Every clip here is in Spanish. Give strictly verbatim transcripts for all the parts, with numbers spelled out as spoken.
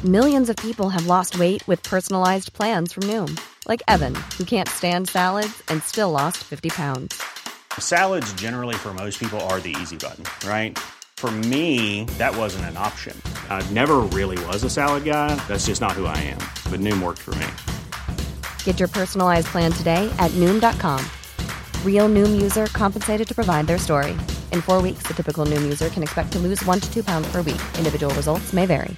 Millions of people have lost weight with personalized plans from Noom. Like Evan, who can't stand salads and still lost fifty pounds. Salads generally for most people are the easy button, right? For me, that wasn't an option. I never really was a salad guy. That's just not who I am. But Noom worked for me. Get your personalized plan today at Noom dot com. Real Noom user compensated to provide their story. In four weeks, the typical Noom user can expect to lose one to two pounds per week. Individual results may vary.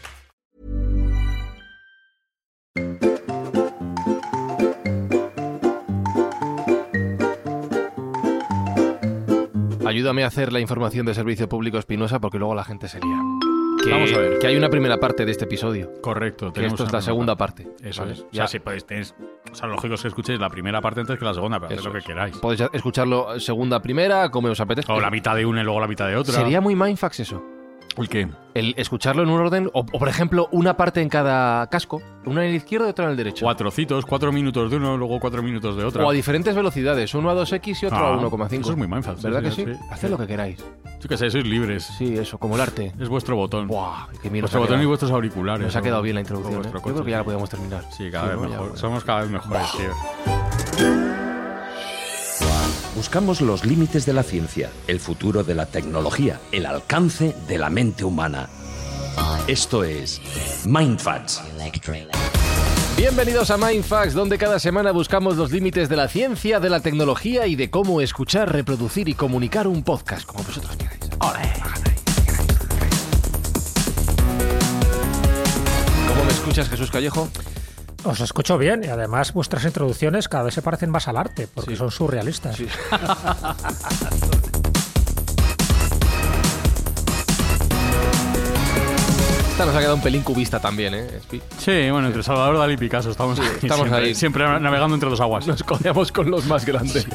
Ayúdame a hacer la información de servicio público espinosa porque luego la gente se lía. Que, Vamos a ver. Que hay una primera parte de este episodio. Correcto. Que esto es la segunda parte. Eso ¿vale? es. O Ya. sea, si podéis, tenéis, o sea, lo lógico es que escuchéis la primera parte antes que la segunda, pero haced Eso lo que es. queráis. Podéis escucharlo segunda, primera, como os apetezca. O la mitad de una y luego la mitad de otra. Sería muy mindfucks eso. ¿El qué? El escucharlo en un orden, o, o por ejemplo, una parte en cada casco, una en el izquierdo y otra en el derecho. Cuatro citos, cuatro minutos de uno, luego cuatro minutos de otra. O a diferentes velocidades, uno a dos equis y otro Ah, a uno coma cinco. eso es muy mindfuck, ¿Verdad sí, que sí? sí, sí. Haced lo que queráis. Yo qué sé, sois libres. Sí, eso, como el arte. Es vuestro botón. Buah, qué bien nos Vuestro ha botón quedado. y vuestros auriculares. Nos ha ¿no? quedado bien la O introducción, ¿eh? vuestro Yo creo coche, que ya la sí. podíamos terminar. Sí, cada vez ¿no? mejor. Ya- Somos cada vez mejores, tío. Buscamos los límites de la ciencia, el futuro de la tecnología, el alcance de la mente humana. Esto es Mindfacts. Bienvenidos a Mindfucks, donde cada semana buscamos los límites de la ciencia, de la tecnología y de cómo escuchar, reproducir y comunicar un podcast, como vosotros queráis. ¡Ole! ¿Cómo me escuchas, Jesús Callejo? Os escucho bien y además vuestras introducciones cada vez se parecen más al arte, porque Sí. son surrealistas. Sí. Esta nos ha quedado un pelín cubista también, ¿eh? Espi? Sí, bueno, entre Salvador Dalí y Picasso estamos, ahí, estamos siempre, ahí. siempre navegando entre dos aguas. Nos codeamos con los más grandes.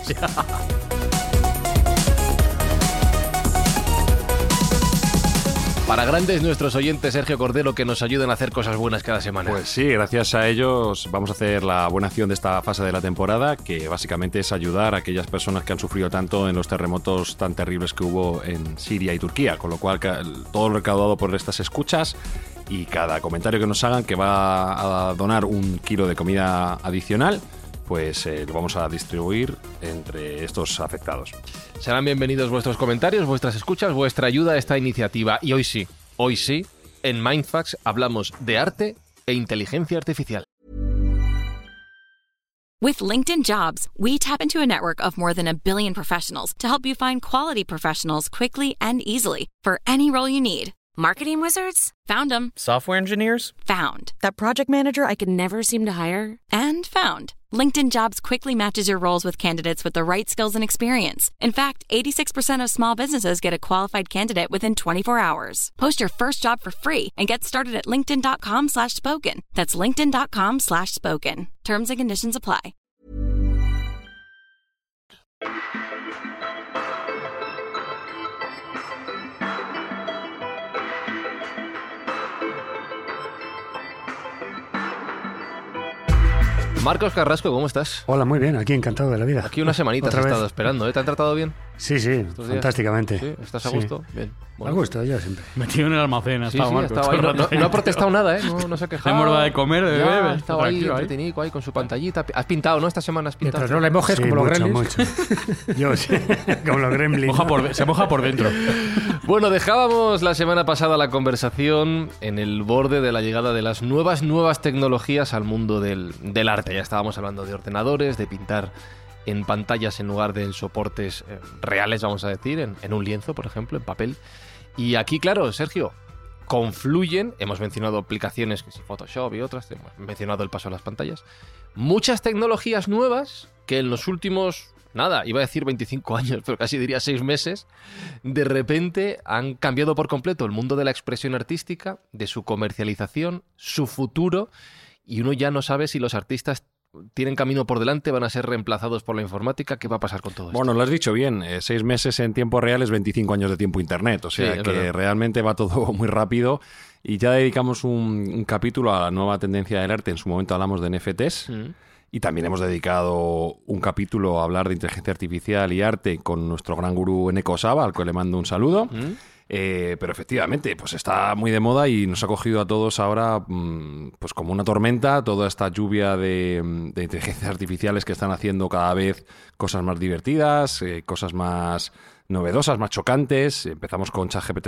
Para grandes nuestros oyentes, Sergio Cordero, que nos ayudan a hacer cosas buenas cada semana. Pues sí, gracias a ellos vamos a hacer la buena acción de esta fase de la temporada, que básicamente es ayudar a aquellas personas que han sufrido tanto en los terremotos tan terribles que hubo en Siria y Turquía, con lo cual ca- todo lo recaudado por estas escuchas y cada comentario que nos hagan que va a donar un kilo de comida adicional, pues eh, lo vamos a distribuir entre estos afectados. Serán bienvenidos vuestros comentarios, vuestras escuchas, vuestra ayuda a esta iniciativa. Y hoy sí, hoy sí, en Mindfucks hablamos de arte e inteligencia artificial. With LinkedIn Jobs, we tap into a network of more than a billion professionals to help you find quality professionals quickly and easily for any role you need. Marketing wizards? Found them. Software engineers? Found. That project manager I could never seem to hire? And found. LinkedIn Jobs quickly matches your roles with candidates with the right skills and experience. In fact, eighty-six percent of small businesses get a qualified candidate within twenty-four hours. Post your first job for free and get started at linkedin.com slash spoken. That's linkedin.com slash spoken. Terms and conditions apply. Marcos Carrasco, ¿cómo estás? Hola, muy bien, aquí encantado de la vida. Aquí unas semanitas Otra he vez. estado esperando, ¿eh? ¿Te han tratado bien? Sí, sí, estos días? fantásticamente. ¿Sí? ¿Estás a Sí. gusto? Bien. A gusto, yo siempre. Metido en el almacén, ha Sí, estado sí, Marco, estaba ahí. todo No, el no- rato no ha ahí. protestado nada, ¿eh? No, no se ha quejado. Le hemos dado de comer, de Ya, beber. ha estado ahí Tranquilo, ahí. entretenido, ahí con su pantallita. Has pintado, ¿no? Esta semana has pintado. Mientras no le mojes Sí, como los mucho, gremlins. mucho. Yo sí, como los gremlins. Moja ¿no? por- se moja por dentro. Bueno, dejábamos la semana pasada la conversación en el borde de la llegada de las nuevas, nuevas tecnologías al mundo del, del arte. Ya estábamos hablando de ordenadores, de pintar en pantallas en lugar de en soportes eh, reales, vamos a decir, en, en un lienzo, por ejemplo, en papel. Y aquí, claro, Sergio, confluyen, hemos mencionado aplicaciones, que sí, Photoshop y otras, hemos mencionado el paso a las pantallas, muchas tecnologías nuevas que en los últimos, nada, iba a decir veinticinco años, pero casi diría seis meses, de repente han cambiado por completo el mundo de la expresión artística, de su comercialización, su futuro, y uno ya no sabe si los artistas tienen camino por delante, van a ser reemplazados por la informática. ¿Qué va a pasar con todo esto? Bueno, lo has dicho bien, eh, seis meses en tiempo real es veinticinco años de tiempo internet, o sea Sí, es que verdad. realmente va todo muy rápido y ya dedicamos un, un capítulo a la nueva tendencia del arte, en su momento hablamos de N F Ts Mm. y también hemos dedicado un capítulo a hablar de inteligencia artificial y arte con nuestro gran gurú Eneko Saba, al que le mando un saludo. ¿Mm? Eh, pero efectivamente, pues está muy de moda y nos ha cogido a todos ahora mmm, pues como una tormenta, toda esta lluvia de, de inteligencias artificiales que están haciendo cada vez cosas más divertidas, eh, cosas más novedosas, más chocantes. Empezamos con ChatGPT,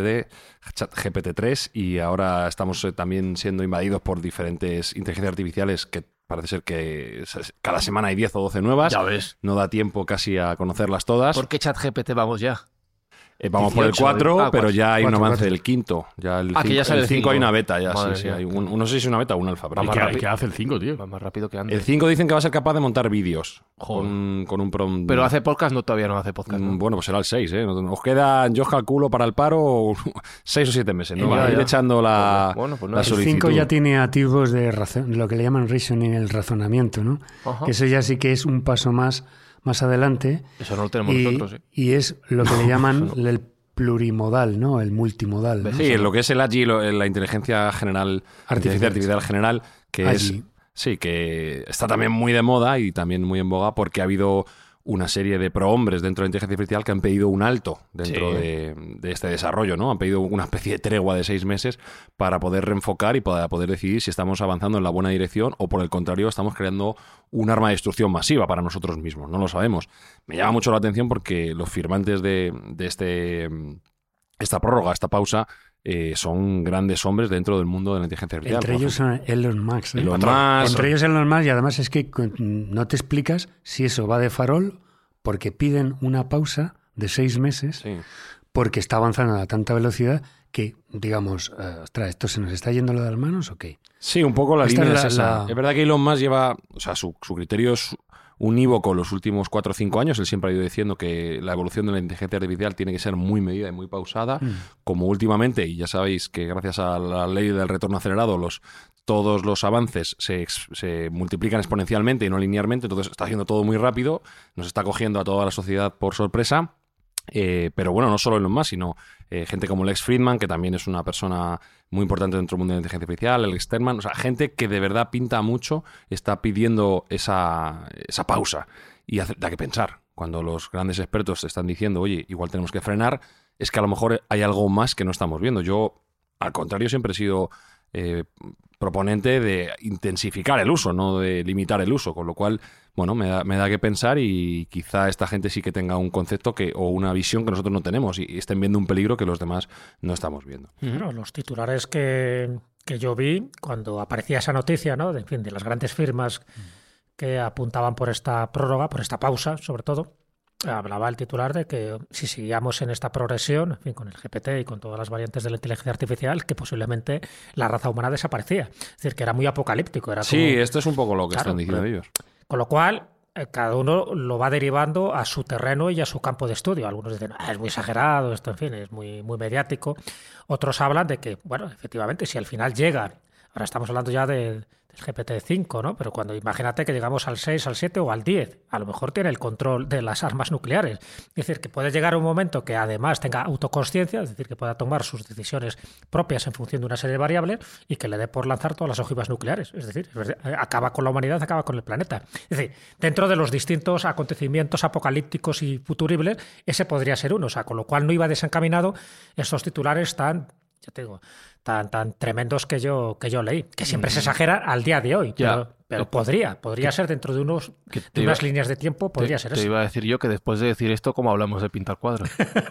ChatGPT tres y ahora estamos eh, también siendo invadidos por diferentes inteligencias artificiales que parece ser que cada semana hay diez o doce nuevas. Ya ves. No da tiempo casi a conocerlas todas. ¿Por qué ChatGPT vamos ya? Eh, vamos por el cuatro, ah, pero ya hay un avance del quinto. Ya el ah, cinco, que ya sale el cinco cinco. hay una beta ya, Madre sí, sí. mía. Hay un, no sé si es una beta o un alfa. Pero ¿Y qué, qué hace el cinco, tío? Va más rápido que antes. El cinco dicen que va a ser capaz de montar vídeos Joder. con, con un prom... Pero hace podcast, no, todavía no hace podcast, ¿no? Bueno, pues será el seis, ¿eh? Os quedan, yo calculo, para el paro seis o siete meses, ¿no? Ya, Va a ir ya. echando la, Bueno, pues no. la El El solicitud. cinco ya tiene activos de razón, lo que le llaman reasoning, el razonamiento, ¿no? Ajá. Que eso ya sí que es un paso más, más adelante. Eso no lo tenemos y, nosotros, ¿eh? y es lo que le llaman el plurimodal, ¿no? El multimodal, ¿no? Sí, lo que es el Agile, la inteligencia general, inteligencia artificial general, que Agile. es sí, que está también muy de moda y también muy en boga porque ha habido una serie de prohombres dentro de la inteligencia artificial que han pedido un alto dentro Sí. de, de este desarrollo, ¿no? Han pedido una especie de tregua de seis meses para poder reenfocar y para poder decidir si estamos avanzando en la buena dirección o, por el contrario, estamos creando un arma de destrucción masiva para nosotros mismos. No lo sabemos. Me llama mucho la atención porque los firmantes de, de este esta prórroga, esta pausa, eh, son grandes hombres dentro del mundo de la inteligencia artificial. Entre ellos son Elon Musk. ¿eh? Elon Musk. Entre ellos Elon Musk, y además es que con- no te explicas si eso va de farol porque piden una pausa de seis meses Sí. porque está avanzando a tanta velocidad que, digamos, eh, ostras, ¿esto se nos está yendo lo de las manos o qué? Sí, un poco la Esta línea es es, la- esa. la- Es verdad que Elon Musk lleva, o sea, su, su criterio es unívoco los últimos cuatro o cinco años. Él siempre ha ido diciendo que la evolución de la inteligencia artificial tiene que ser muy medida y muy pausada, Mm. como últimamente, y ya sabéis que gracias a la ley del retorno acelerado, los todos los avances se, ex- se multiplican exponencialmente y no linealmente, entonces está haciendo todo muy rápido, nos está cogiendo a toda la sociedad por sorpresa. Eh, pero bueno, no solo Elon Musk, sino eh, gente como Lex Fridman, que también es una persona muy importante dentro del mundo de la inteligencia artificial, Alex Sternman, o sea, gente que de verdad pinta mucho, está pidiendo esa, esa pausa y hace- da que pensar. Cuando los grandes expertos están diciendo, oye, igual tenemos que frenar, es que a lo mejor hay algo más que no estamos viendo. Yo, al contrario, siempre he sido eh, proponente de intensificar el uso, no de limitar el uso, con lo cual, bueno, me da, me da que pensar y quizá esta gente sí que tenga un concepto que o una visión que nosotros no tenemos y, y estén viendo un peligro que los demás no estamos viendo. Claro, los titulares que, que yo vi cuando aparecía esa noticia, ¿no? De, en fin, de las grandes firmas que apuntaban por esta prórroga, por esta pausa, sobre todo, hablaba el titular de que si seguíamos en esta progresión, en fin, con el G P T y con todas las variantes de la inteligencia artificial, que posiblemente la raza humana desaparecía. Es decir, que era muy apocalíptico. Era Sí, como... esto es un poco lo que Claro, están diciendo pero- ellos. Con lo cual, eh, cada uno lo va derivando a su terreno y a su campo de estudio. Algunos dicen, ah, es muy exagerado, esto, en fin, es muy, muy mediático. Otros hablan de que, bueno, efectivamente, si al final llegan, ahora estamos hablando ya de, del G P T cinco, ¿no? Pero cuando imagínate que llegamos al seis, al siete o al diez, a lo mejor tiene el control de las armas nucleares. Es decir, que puede llegar un momento que además tenga autoconsciencia, es decir, que pueda tomar sus decisiones propias en función de una serie de variables y que le dé por lanzar todas las ojivas nucleares. Es decir, es verdad, acaba con la humanidad, acaba con el planeta. Es decir, dentro de los distintos acontecimientos apocalípticos y futuribles, ese podría ser uno. O sea, con lo cual no iba desencaminado estos titulares tan, ya te digo, tan, tan tremendos que yo, que yo leí, que siempre se exagera al día de hoy, Ya. pero, pero podría, podría ser dentro de unos Que de te iba- unas líneas de tiempo, podría te, ser te eso. iba a decir yo que después de decir esto, ¿cómo hablamos de pintar cuadros?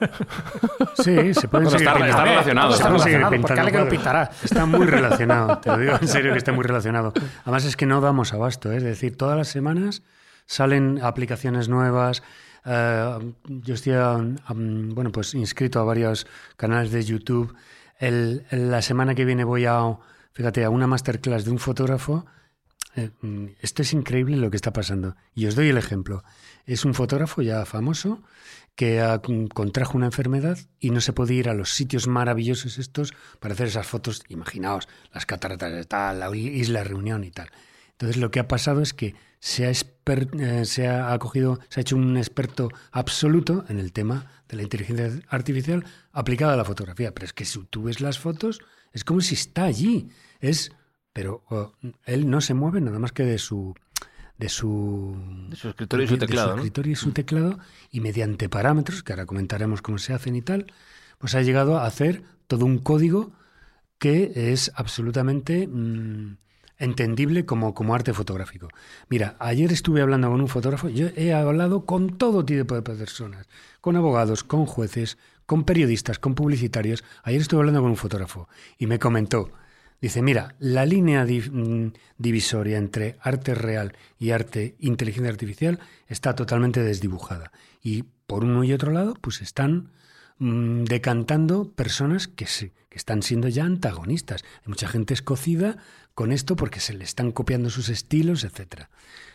Sí, se pueden Bueno, seguir está- pintando. está relacionado, Se está pueden seguir relacionado, porque pintando alguien lo cuadros. pintará. Está muy relacionado, te lo digo en serio que está muy relacionado. Además es que no damos abasto, ¿eh? Es decir, todas las semanas salen aplicaciones nuevas. Eh, yo estoy, um, bueno, pues inscrito a varios canales de YouTube. El, la semana que viene voy a, fíjate, a una masterclass de un fotógrafo. Eh, esto es increíble lo que está pasando. Y os doy el ejemplo. Es un fotógrafo ya famoso que ha, contrajo una enfermedad y no se puede ir a los sitios maravillosos estos para hacer esas fotos. Imaginaos, las cataratas de tal, la isla Reunión y tal. Entonces lo que ha pasado es que se ha, esper, eh, se ha acogido, se ha hecho un experto absoluto en el tema de la inteligencia artificial aplicada a la fotografía. Pero es que si tú ves las fotos, es como si está allí. Es, pero oh, él no se mueve nada más que de su de su, De su escritorio y su de teclado, su ¿no? escritorio y su teclado, y mediante parámetros, que ahora comentaremos cómo se hacen y tal, pues ha llegado a hacer todo un código que es absolutamente mmm, entendible como, como arte fotográfico. Mira, ayer estuve hablando con un fotógrafo, yo he hablado con todo tipo de personas, con abogados, con jueces, con periodistas, con publicitarios. Ayer estuve hablando con un fotógrafo y me comentó, dice, mira, la línea div- divisoria entre arte real y arte inteligencia artificial está totalmente desdibujada. Y por uno y otro lado, pues están mmm, decantando personas que, se, que están siendo ya antagonistas. Hay mucha gente escocida con esto porque se le están copiando sus estilos, etcétera.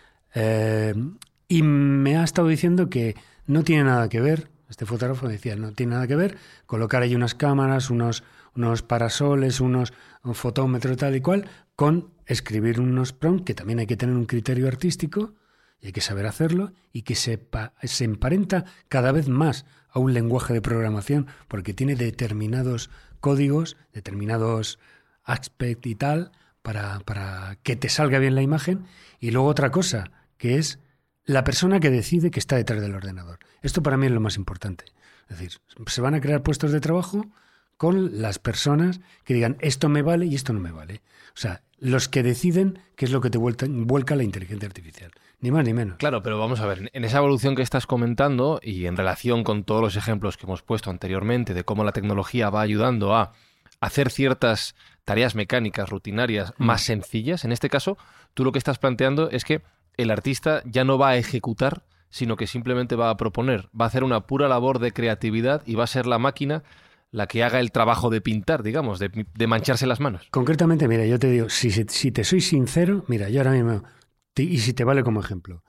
Eh, y me ha estado diciendo que no tiene nada que ver, este fotógrafo decía, no tiene nada que ver colocar ahí unas cámaras, unos, unos parasoles, unos un fotómetro tal y cual, con escribir unos prompts, que también hay que tener un criterio artístico y hay que saber hacerlo, y que se, se emparenta cada vez más a un lenguaje de programación porque tiene determinados códigos, determinados aspects y tal, para, para que te salga bien la imagen. Y luego otra cosa, que es la persona que decide que está detrás del ordenador. Esto para mí es lo más importante. Es decir, se van a crear puestos de trabajo con las personas que digan esto me vale y esto no me vale. O sea, los que deciden qué es lo que te vuelta, vuelca la inteligencia artificial. Ni más ni menos. Claro, pero vamos a ver, en esa evolución que estás comentando y en relación con todos los ejemplos que hemos puesto anteriormente de cómo la tecnología va ayudando a hacer ciertas tareas mecánicas, rutinarias, mm. más sencillas, en este caso, tú lo que estás planteando es que el artista ya no va a ejecutar, sino que simplemente va a proponer, va a hacer una pura labor de creatividad y va a ser la máquina la que haga el trabajo de pintar, digamos, de, de mancharse las manos. Concretamente, mira, yo te digo, si, si, si te soy sincero, mira, yo ahora mismo, te, y si te vale como ejemplo,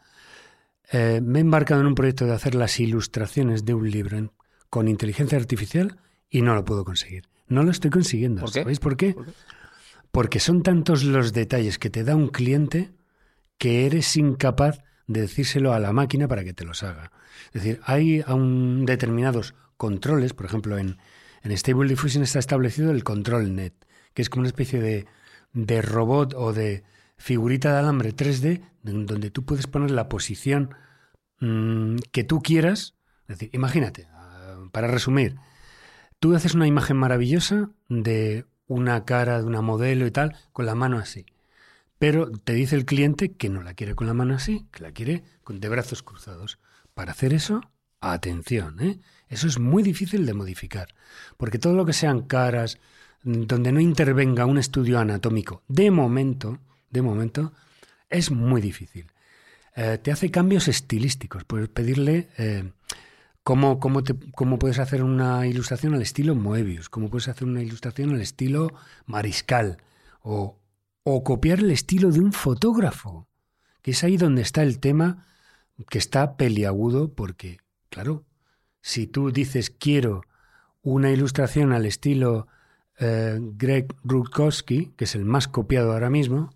eh, me he embarcado en un proyecto de hacer las ilustraciones de un libro en, con inteligencia artificial y no lo puedo conseguir. No lo estoy consiguiendo. ¿Por qué? ¿Sabéis por qué? ¿Por qué? Porque son tantos los detalles que te da un cliente que eres incapaz de decírselo a la máquina para que te los haga. Es decir, hay un determinados controles, por ejemplo, en, en Stable Diffusion está establecido el control net, que es como una especie de, de robot o de figurita de alambre tres D donde tú puedes poner la posición mmm, que tú quieras. Es decir, imagínate, uh, para resumir, tú haces una imagen maravillosa de una cara de una modelo y tal, con la mano así. Pero te dice el cliente que no la quiere con la mano así, que la quiere de brazos cruzados. Para hacer eso, atención, ¿eh? Eso es muy difícil de modificar. Porque todo lo que sean caras, donde no intervenga un estudio anatómico, de momento, de momento, es muy difícil. Eh, te hace cambios estilísticos. Puedes pedirle eh, cómo, cómo, te, cómo puedes hacer una ilustración al estilo Moebius, cómo puedes hacer una ilustración al estilo Mariscal, o, o copiar el estilo de un fotógrafo, que es ahí donde está el tema que está peliagudo, porque, claro, si tú dices quiero una ilustración al estilo eh, Greg Rutkowski, que es el más copiado ahora mismo,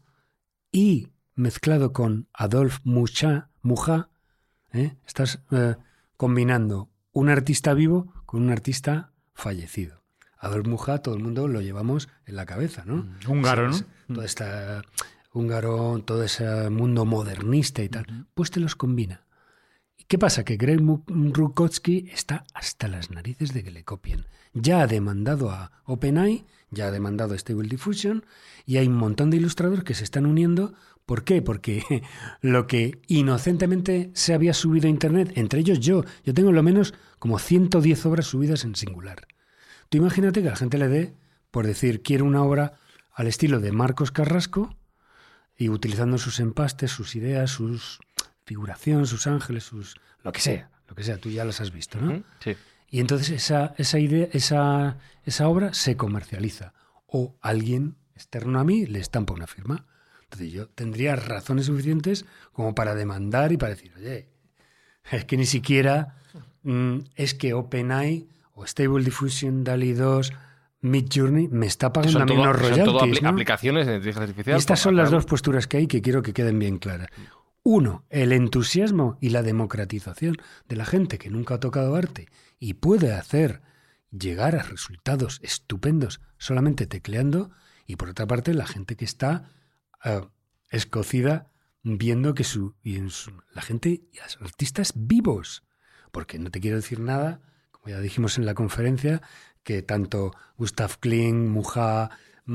y mezclado con Adolphe Mucha, Mucha, ¿eh? estás eh, combinando un artista vivo con un artista fallecido. Adolphe Mucha, todo el mundo lo llevamos en la cabeza, ¿no? Mm, húngaro, ¿no? Todo este húngaro, todo ese mundo modernista y tal, uh-huh. Pues te los combina. ¿Qué pasa? Que Greg Rutkowski está hasta las narices de que le copien. Ya ha demandado a OpenAI, ya ha demandado a Stable Diffusion, y hay un montón de ilustradores que se están uniendo. ¿Por qué? Porque lo que inocentemente se había subido a Internet, entre ellos yo, yo tengo lo menos como ciento diez obras subidas en singular. Tú imagínate que la gente le dé, por decir, quiero una obra al estilo de Marcos Carrasco, y utilizando sus empastes, sus ideas, sus figuración, sus ángeles, sus lo que sea, lo que sea, tú ya las has visto, ¿no? Uh-huh, sí. Y entonces esa, esa idea, esa, esa obra se comercializa. O alguien externo a mí le estampa una firma. Entonces yo tendría razones suficientes como para demandar y para decir, oye, es que ni siquiera mm, es que OpenAI o Stable Diffusion, DALL-E dos, Midjourney me está pagando a mí unos royalties, son todo apl- ¿no? aplicaciones de inteligencia artificial. Y estas son las dos posturas que hay que quiero que queden bien claras. Uno, el entusiasmo y la democratización de la gente que nunca ha tocado arte y puede hacer llegar a resultados estupendos solamente tecleando. Y por otra parte, la gente que está uh, escocida viendo que su, y en su, la gente, y los artistas vivos, porque no te quiero decir nada, como ya dijimos en la conferencia, que tanto Gustav Klimt, Muja,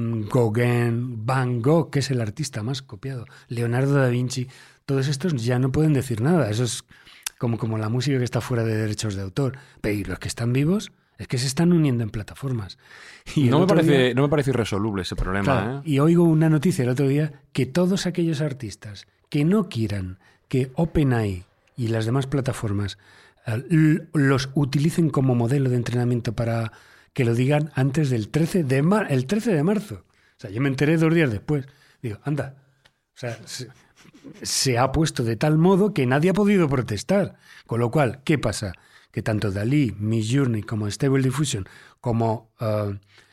Gauguin, Van Gogh, que es el artista más copiado, Leonardo da Vinci, todos estos ya no pueden decir nada. Eso es como, como la música que está fuera de derechos de autor. Pero los que están vivos es que se están uniendo en plataformas. Y no, me parece, día, no me parece irresoluble ese problema. Claro, ¿eh? Y oigo una noticia el otro día que todos aquellos artistas que no quieran que OpenAI y las demás plataformas uh, los utilicen como modelo de entrenamiento para que lo digan antes del trece de, mar- el trece de marzo. O sea, yo me enteré dos días después. Digo, anda. O sea, se, se ha puesto de tal modo que nadie ha podido protestar. Con lo cual, ¿qué pasa? Que tanto DALL-E, Midjourney como Stable Diffusion, como uh,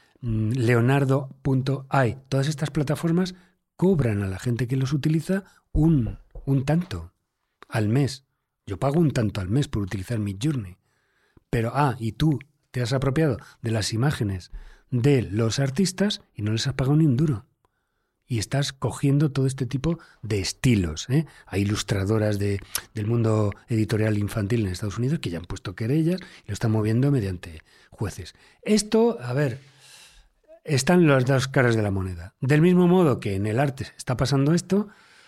Leonardo punto a i, todas estas plataformas cobran a la gente que los utiliza un, un tanto al mes. Yo pago un tanto al mes por utilizar Midjourney. Pero, ah, y tú te has apropiado de las imágenes de los artistas y no les has pagado ni un duro. Y estás cogiendo todo este tipo de estilos, ¿eh? Hay ilustradoras de, del mundo editorial infantil en Estados Unidos que ya han puesto querellas y lo están moviendo mediante jueces. Esto, a ver, están las dos caras de la moneda. Del mismo modo que en el arte está pasando esto,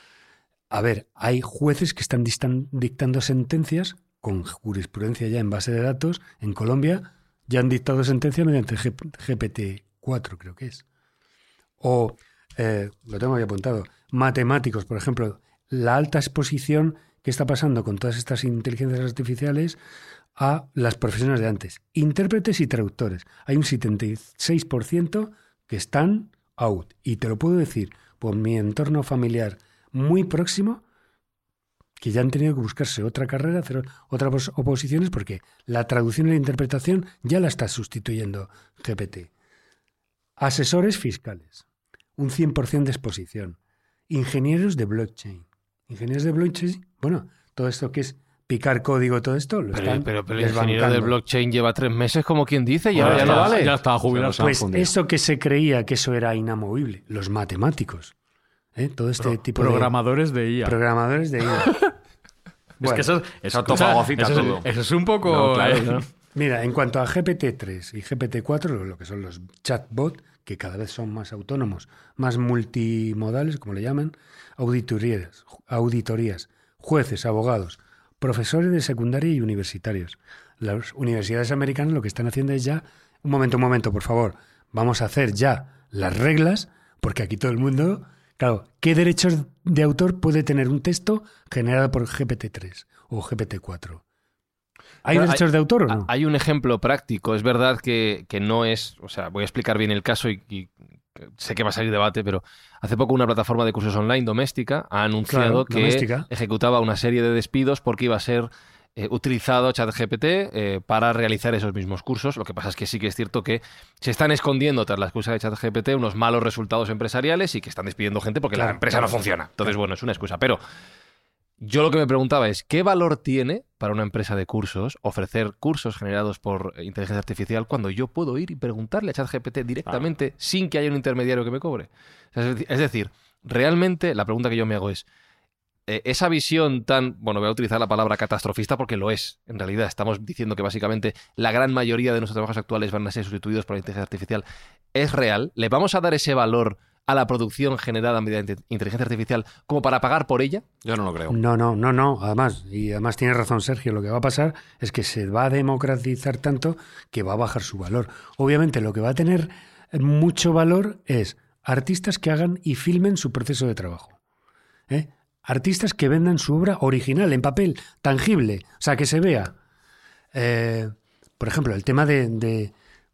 a ver, hay jueces que están distan, dictando sentencias con jurisprudencia ya en base de datos. En Colombia ya han dictado sentencia mediante G P T cuatro, creo que es. O... Eh, lo tengo ahí apuntado, matemáticos, por ejemplo, la alta exposición que está pasando con todas estas inteligencias artificiales a las profesiones de antes. Intérpretes y traductores. Hay un setenta y seis por ciento que están out. Y te lo puedo decir por mi entorno familiar muy próximo, que ya han tenido que buscarse otra carrera, hacer otras oposiciones, porque la traducción y la interpretación ya la está sustituyendo G P T. Asesores fiscales. Un cien por ciento de exposición. Ingenieros de blockchain. Ingenieros de blockchain, bueno, todo esto que es picar código, todo esto, lo pero, están pero, pero el desbancando. ingeniero de blockchain lleva tres meses, como quien dice, y ahora Bueno, ya no vale. Ya estaba jubilado. Pues eso que se creía que eso era inamovible, los matemáticos. ¿eh? Todo este Pro, tipo programadores de, de... I A. Programadores de I A. Bueno, es que eso, eso topagocita eso, todo. Eso es un poco... No, claro, eh, ¿no? Mira, en cuanto a G P T tres y G P T cuatro, lo que son los chatbots, que cada vez son más autónomos, más multimodales, como le llaman, auditorías, auditorías, jueces, abogados, profesores de secundaria y universitarios. Las universidades americanas lo que están haciendo es ya, un momento, un momento, por favor, vamos a hacer ya las reglas, porque aquí todo el mundo, claro, ¿qué derechos de autor puede tener un texto generado por G P T tres o G P T cuatro? ¿Hay Claro, derechos hay, de autor o no? Hay un ejemplo práctico. Es verdad que, que no es... O sea, voy a explicar bien el caso y, y sé que va a salir debate, pero hace poco una plataforma de cursos online doméstica ha anunciado Claro, que doméstica. ejecutaba una serie de despidos porque iba a ser eh, utilizado ChatGPT eh, para realizar esos mismos cursos. Lo que pasa es que sí que es cierto que se están escondiendo tras la excusa de ChatGPT unos malos resultados empresariales y que están despidiendo gente porque Claro, la empresa claro, no funciona. Entonces, claro. bueno, es una excusa. Pero yo lo que me preguntaba es, ¿qué valor tiene para una empresa de cursos ofrecer cursos generados por inteligencia artificial cuando yo puedo ir y preguntarle a ChatGPT directamente ah. sin que haya un intermediario que me cobre? Es decir, realmente la pregunta que yo me hago es, eh, esa visión tan, bueno, voy a utilizar la palabra catastrofista porque lo es, en realidad estamos diciendo que básicamente la gran mayoría de nuestros trabajos actuales van a ser sustituidos por la inteligencia artificial, ¿es real? ¿Le vamos a dar ese valor a la producción generada mediante inteligencia artificial como para pagar por ella? Yo no lo creo. No, no, no, no. Además, y además tiene razón Sergio, lo que va a pasar es que se va a democratizar tanto que va a bajar su valor. Obviamente lo que va a tener mucho valor es artistas que hagan y filmen su proceso de trabajo. ¿Eh? Artistas que vendan su obra original, en papel, tangible, o sea, que se vea. Eh, por ejemplo, el tema de... de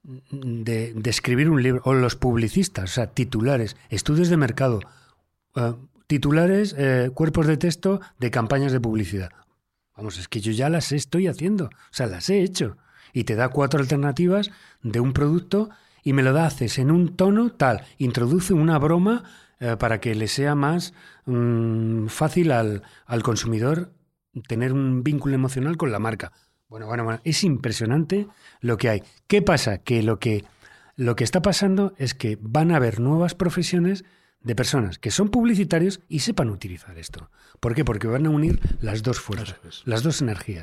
De, de escribir un libro, o los publicistas, o sea, titulares, estudios de mercado, uh, titulares, eh, cuerpos de texto de campañas de publicidad. Vamos, es que yo ya las estoy haciendo, o sea, las he hecho. Y te da cuatro alternativas de un producto y me lo da, haces en un tono tal, introduce una broma eh, para que le sea más mmm, fácil al, al consumidor tener un vínculo emocional con la marca. Bueno, bueno, bueno, es impresionante lo que hay. ¿Qué pasa? Que lo que lo que está pasando es que van a haber nuevas profesiones de personas que son publicitarios y sepan utilizar esto. ¿Por qué? Porque van a unir las dos fuerzas, las dos energías.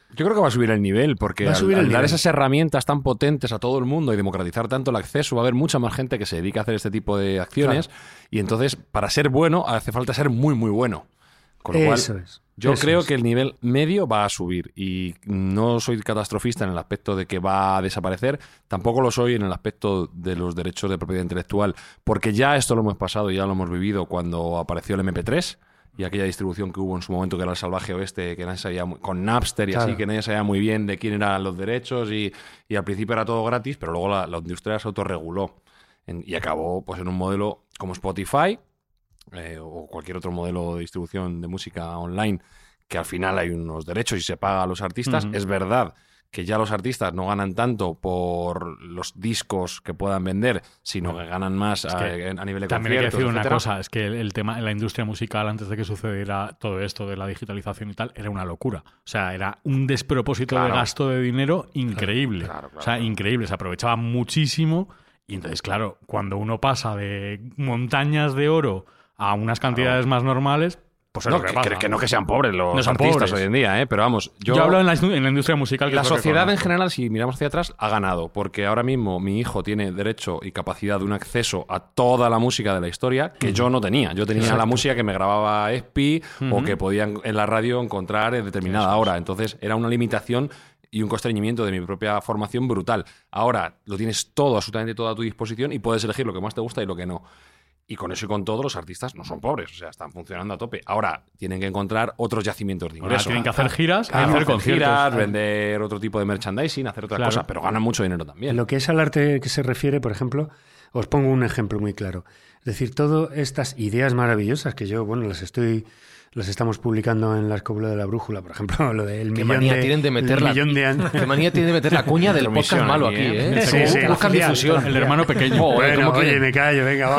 Yo creo que va a subir el nivel, porque al, al dar esas herramientas tan potentes a todo el mundo y democratizar tanto el acceso, va a haber mucha más gente que se dedica a hacer este tipo de acciones. Claro. Y entonces, para ser bueno, hace falta ser muy, muy bueno. Con lo Eso cual, es. yo Eso creo es. que el nivel medio va a subir. Y no soy catastrofista en el aspecto de que va a desaparecer. Tampoco lo soy en el aspecto de los derechos de propiedad intelectual, porque ya esto lo hemos pasado, ya lo hemos vivido cuando apareció el eme pe tres. Y aquella distribución que hubo en su momento, que era el salvaje oeste, que nadie sabía muy, con Napster y claro. así, que nadie sabía muy bien de quién eran los derechos y, y al principio era todo gratis, pero luego la, la industria se autorreguló en, y acabó pues en un modelo como Spotify eh, o cualquier otro modelo de distribución de música online, que al final hay unos derechos y se paga a los artistas. Uh-huh. Es verdad que ya los artistas no ganan tanto por los discos que puedan vender, sino que ganan más es que a, a nivel de también hay que decir etcétera. Una cosa, es que el, el tema en la industria musical, antes de que sucediera todo esto de la digitalización y tal, era una locura. O sea, era un despropósito claro. de gasto de dinero increíble. Claro, claro, claro, o sea, claro. increíble. Se aprovechaba muchísimo y entonces, claro, cuando uno pasa de montañas de oro a unas cantidades claro. más normales... Pues no, que, que, que no que sean pobres los no son artistas pobres. Hoy en día, ¿eh? Pero vamos, yo... Yo hablo en la, en la industria musical. Que la sociedad en general, si miramos hacia atrás, ha ganado, porque ahora mismo mi hijo tiene derecho y capacidad de un acceso a toda la música de la historia que uh-huh. yo no tenía. Yo tenía Exacto. la música que me grababa E S P I uh-huh. o que podía en la radio encontrar en determinada Eso hora. Es. Entonces era una limitación y un constreñimiento de mi propia formación brutal. Ahora lo tienes todo, absolutamente todo a tu disposición y puedes elegir lo que más te gusta y lo que no. Y con eso y con todo, los artistas no son pobres, o sea, están funcionando a tope. Ahora tienen que encontrar otros yacimientos de ingresos. Ahora tienen que hacer giras, ah, hacer, hacer giras, vender otro tipo de merchandising, hacer otras claro. cosas, pero ganan mucho dinero también. En lo que es al arte que se refiere, por ejemplo, os pongo un ejemplo muy claro. Es decir, todas estas ideas maravillosas que yo, bueno, las estoy... las estamos publicando en la escóbula de la brújula, por ejemplo, lo del millón manía de, tienen de meter la, millón de años. Qué manía tienen de meter la cuña del podcast malo aquí, ¿eh? Sí, sí, buscan difusión. El hermano pequeño. Oh, bueno, oye, quieren? me callo, venga,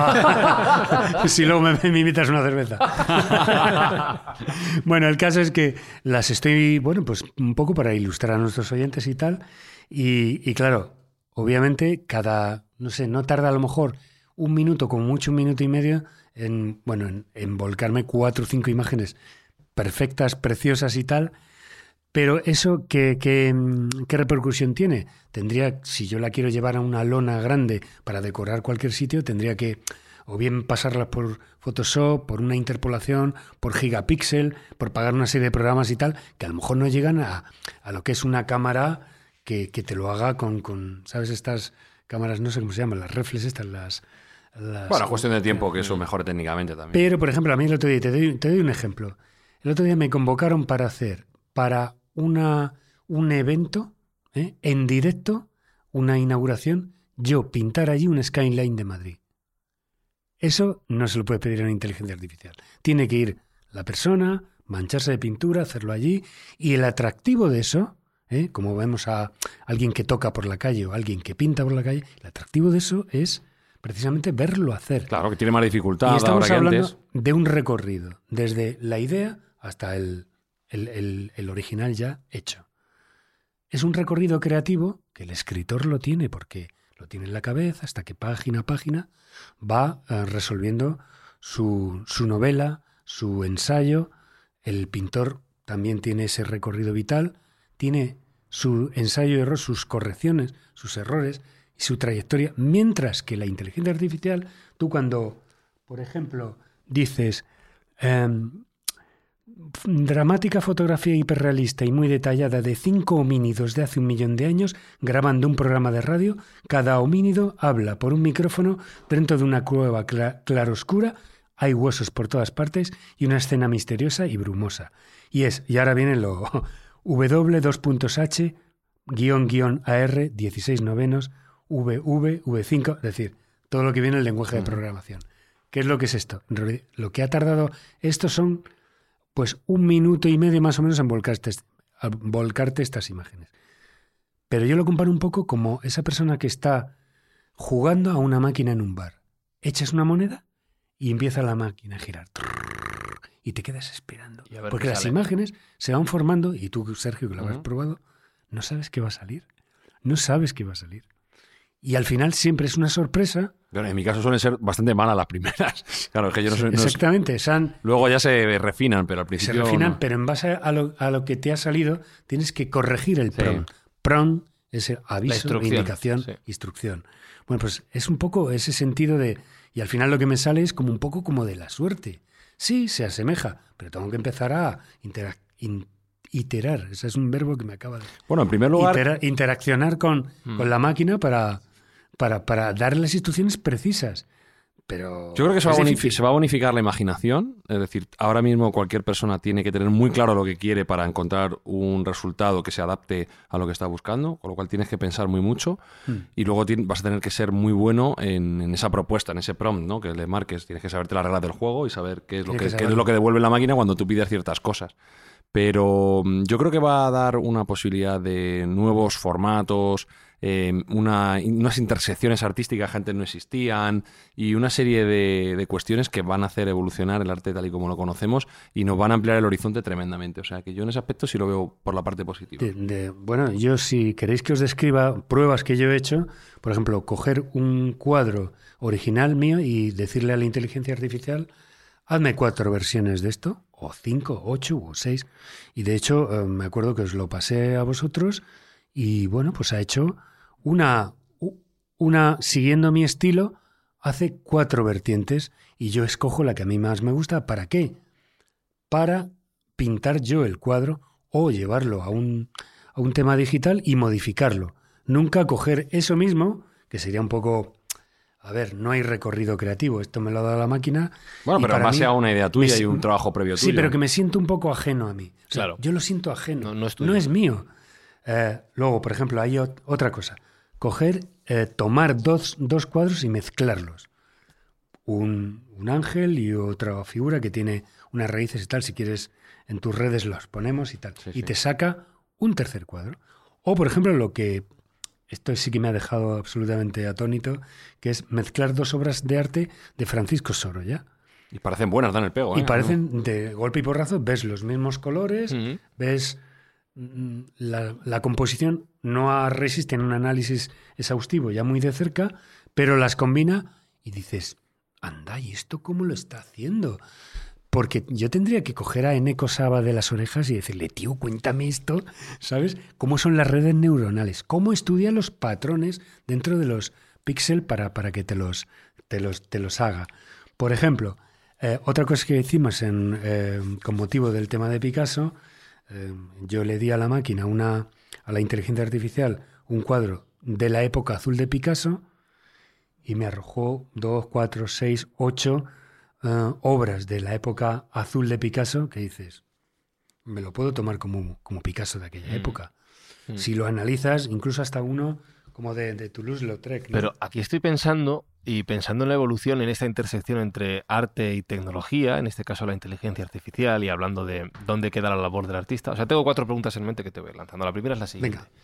va. Si luego me, me invitas una cerveza. Bueno, el caso es que las estoy, bueno, pues un poco para ilustrar a nuestros oyentes y tal. Y, y claro, obviamente, cada, no sé, no tarda a lo mejor un minuto, como mucho un minuto y medio, en, bueno, en, en volcarme cuatro o cinco imágenes perfectas, preciosas y tal, pero eso, ¿qué, qué, qué repercusión tiene? Tendría, si yo la quiero llevar a una lona grande para decorar cualquier sitio, tendría que o bien pasarla por Photoshop, por una interpolación, por gigapíxel, por pagar una serie de programas y tal, que a lo mejor no llegan a, a lo que es una cámara que, que te lo haga con, con, ¿sabes? Estas cámaras, no sé cómo se llaman, las reflex estas, las... Las, bueno, cuestión de tiempo que eso mejore técnicamente también. Pero, por ejemplo, a mí el otro día, te doy, te doy un ejemplo. El otro día me convocaron para hacer, para una, un evento, ¿eh? en directo, una inauguración, yo pintar allí un skyline de Madrid. Eso no se lo puede pedir a una inteligencia artificial. Tiene que ir la persona, mancharse de pintura, hacerlo allí, y el atractivo de eso, ¿eh? como vemos a alguien que toca por la calle o alguien que pinta por la calle, el atractivo de eso es precisamente verlo hacer. Claro, que tiene más dificultad. Y estamos ahora que hablando antes. de un recorrido, desde la idea hasta el, el, el, el original ya hecho. Es un recorrido creativo que el escritor lo tiene, porque lo tiene en la cabeza, hasta que página a página va eh, resolviendo su, su novela, su ensayo. El pintor también tiene ese recorrido vital, tiene su ensayo y error, sus correcciones, sus errores y su trayectoria, mientras que la inteligencia artificial, tú cuando, por ejemplo, dices eh, dramática fotografía hiperrealista y muy detallada de cinco homínidos de hace un millón de años grabando un programa de radio, cada homínido habla por un micrófono dentro de una cueva cla- claroscura, hay huesos por todas partes y una escena misteriosa y brumosa. Y es, y ahora viene lo W dos puntos H guión guión A R dieciséis novenos V V V cinco, es decir, todo lo que viene en el lenguaje de programación. ¿Qué es lo que es esto? Lo que ha tardado esto son pues un minuto y medio más o menos en volcarte, en volcarte estas imágenes. Pero yo lo comparo un poco como esa persona que está jugando a una máquina en un bar. Echas una moneda y empieza la máquina a girar. Y te quedas esperando. Porque las sale. imágenes se van formando y tú, Sergio, que lo uh-huh. has probado, no sabes qué va a salir. No sabes qué va a salir. y al final siempre es una sorpresa. Bueno, en mi caso suelen ser bastante malas las primeras. Claro, es que yo no soy... Exactamente. No es... Son, Luego ya se refinan, pero al principio... Se refinan, no. pero en base a lo, a lo que te ha salido, tienes que corregir el Sí. prompt. Prompt es el aviso, instrucción, indicación, sí. instrucción. Bueno, pues es un poco ese sentido de... Y al final lo que me sale es como un poco como de la suerte. Sí, se asemeja, pero tengo que empezar a intera- in- iterar. Ese es un verbo que me acaba de... Bueno, en primer lugar... Intera- interaccionar con, Mm. con la máquina para, para, para darle las instrucciones precisas. Pero Yo creo que se va, es a bonifi- difícil. se va a bonificar la imaginación. Es decir, ahora mismo cualquier persona tiene que tener muy claro lo que quiere para encontrar un resultado que se adapte a lo que está buscando, con lo cual tienes que pensar muy mucho Mm. y luego tien- vas a tener que ser muy bueno en, en esa propuesta, en ese prompt, ¿no? Que le marques. Tienes que saberte las reglas del juego y saber qué es lo Tienes que, que qué es saberlo. lo que devuelve la máquina cuando tú pides ciertas cosas. Pero mm, yo creo que va a dar una posibilidad de nuevos formatos, eh, una, unas intersecciones artísticas que antes no existían y una serie de, de cuestiones que van a hacer evolucionar el arte tal y como lo conocemos y nos van a ampliar el horizonte tremendamente. O sea que yo en ese aspecto sí lo veo por la parte positiva. De- de- bueno, yo si queréis que os describa pruebas que yo he hecho, por ejemplo, coger un cuadro original mío y decirle a la inteligencia artificial, hazme cuatro versiones de esto, o cinco, ocho o seis. Y de hecho, eh, me acuerdo que os lo pasé a vosotros y bueno, pues ha hecho una, u- una, siguiendo mi estilo, hace cuatro vertientes y yo escojo la que a mí más me gusta. ¿Para qué? Para pintar yo el cuadro o llevarlo a un, a un tema digital y modificarlo. Nunca coger eso mismo, que sería un poco... A ver, no hay recorrido creativo, esto me lo ha dado la máquina. Bueno, y pero en para base mí a una idea tuya me- y un trabajo previo Sí, tuyo. pero que me siento un poco ajeno a mí. O sea, Claro. Yo lo siento ajeno. No- no es tuyo. mío. Eh, luego, por ejemplo, hay ot- otra cosa. Coger, eh, tomar dos, dos cuadros y mezclarlos. Un, un ángel y otra figura que tiene unas raíces y tal. Si quieres, en tus redes los ponemos y tal. Sí, y sí. te saca un tercer cuadro. O, por ejemplo, lo que... Esto sí que me ha dejado absolutamente atónito, que es mezclar dos obras de arte de Francisco Sorolla. Y parecen buenas, dan el pego. Y ¿eh? parecen de golpe y porrazo, ves los mismos colores, Ujú. ves mm, la, la composición, no ha- resiste en un análisis exhaustivo ya muy de cerca, pero las combina y dices, anda, ¿y esto cómo lo está haciendo? Porque yo tendría que coger a Eneco Saba de las orejas y decirle, tío, cuéntame esto, ¿sabes? ¿Cómo son las redes neuronales? ¿Cómo estudia los patrones dentro de los píxeles para, para que te los, te, los, te los haga? Por ejemplo, eh, otra cosa que hicimos en, eh, con motivo del tema de Picasso, eh, yo le di a la máquina, una, a la inteligencia artificial, un cuadro de la época azul de Picasso y me arrojó dos, cuatro, seis, ocho... Uh, obras de la época azul de Picasso que dices, me lo puedo tomar como, como Picasso de aquella Mm. época. Mm. Si lo analizas, incluso hasta uno como de, de Toulouse-Lautrec. ¿no? Pero aquí estoy pensando, y pensando en la evolución, en esta intersección entre arte y tecnología, en este caso la inteligencia artificial, y hablando de dónde queda la labor del artista. O sea, tengo cuatro preguntas en mente que te voy lanzando. La primera es la siguiente. Venga.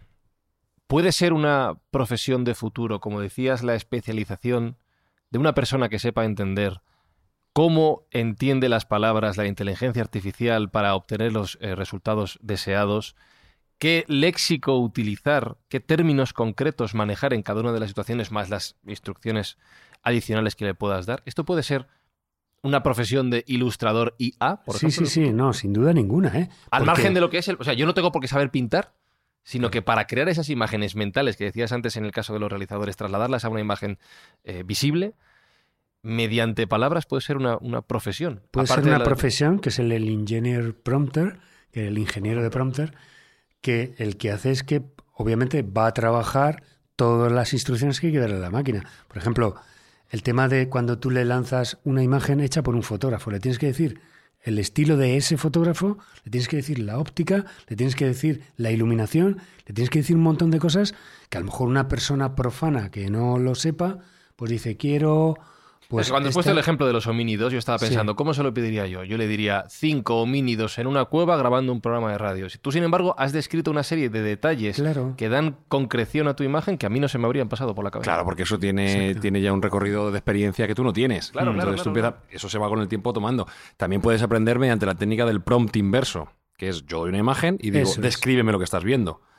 ¿Puede ser una profesión de futuro, como decías, la especialización de una persona que sepa entender cómo entiende las palabras la inteligencia artificial para obtener los eh, resultados deseados? ¿Qué léxico utilizar? ¿Qué términos concretos manejar en cada una de las situaciones más las instrucciones adicionales que le puedas dar? ¿Esto puede ser una profesión de ilustrador I A, por sí, ejemplo? sí, sí, no, sin duda ninguna. ¿eh? Al Porque- margen de lo que es el... O sea, yo no tengo por qué saber pintar, sino que para crear esas imágenes mentales que decías antes en el caso de los realizadores, trasladarlas a una imagen eh, visible, mediante palabras puede ser una, una profesión. Puede Aparte ser una de la- profesión, que es el, el engineer prompter, que el ingeniero de prompter, que el que hace es que obviamente va a trabajar todas las instrucciones que hay que darle a la máquina. Por ejemplo, el tema de cuando tú le lanzas una imagen hecha por un fotógrafo, le tienes que decir el estilo de ese fotógrafo, le tienes que decir la óptica, le tienes que decir la iluminación, le tienes que decir un montón de cosas que a lo mejor una persona profana que no lo sepa, pues dice, quiero... Pues Cuando has esta- puesto el ejemplo de los homínidos, yo estaba Sí. pensando, ¿cómo se lo pediría yo? Yo le diría cinco homínidos en una cueva grabando un programa de radio. Si tú, sin embargo, has descrito una serie de detalles Claro. que dan concreción a tu imagen que a mí no se me habrían pasado por la cabeza. Claro, porque eso tiene, Exacto. tiene ya un recorrido de experiencia que tú no tienes. Claro, claro, Entonces tú claro, empiezas- eso se va con el tiempo tomando. También puedes aprender mediante la técnica del prompt inverso, que es yo doy una imagen y digo, Eso es. descríbeme lo que estás viendo.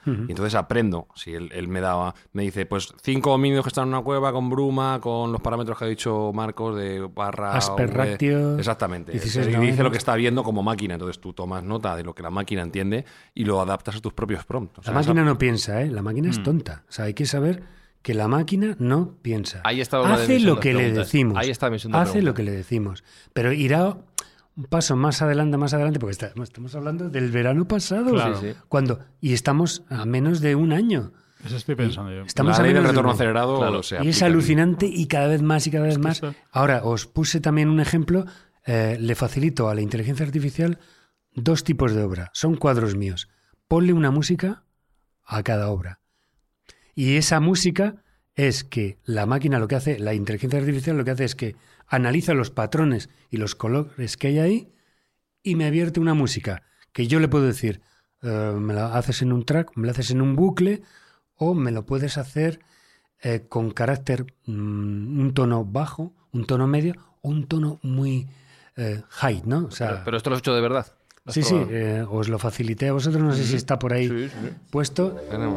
Uh-huh. Y entonces aprendo. Si él, él me daba, me dice, pues cinco homínidos que están en una cueva con bruma, con los parámetros que ha dicho Marcos de barra... Asperractio. Exactamente. dieciséis, y no, dice no. lo que está viendo como máquina. Entonces tú tomas nota de lo que la máquina entiende y lo adaptas a tus propios prompts. O sea, la máquina esa... no piensa, ¿eh? La máquina es tonta. O sea, hay que saber que la máquina no piensa. Ahí está una de Hace mis lo segundas que le preguntas. decimos. Ahí está mi segunda Hace pregunta. lo que le decimos. Pero irá un paso más adelante, más adelante, porque está- estamos hablando del verano pasado. Claro. Sí, sí. Cuando, y estamos a menos de un año. Eso estoy pensando yo. Estamos la a ley del menos de retorno un año. acelerado Claro. se Y aplica es aquí. alucinante y cada vez más y cada vez que más. esto- Ahora, os puse también un ejemplo. eh, le facilito a la inteligencia artificial dos tipos de obra. Son cuadros míos. Ponle una música a cada obra. Y esa música es que la máquina lo que hace, la inteligencia artificial lo que hace es que analiza los patrones y los colores que hay ahí y me advierte una música que yo le puedo decir, eh, me la haces en un track, me la haces en un bucle o me lo puedes hacer eh, con carácter, mm, un tono bajo, un tono medio o un tono muy eh, high, ¿no? O sea, Pero, pero esto lo has hecho de verdad. ¿Lo has sí, sí, probado? eh, os lo facilité a vosotros, no sé si está por ahí Sí, sí, sí. puesto. Tenemos.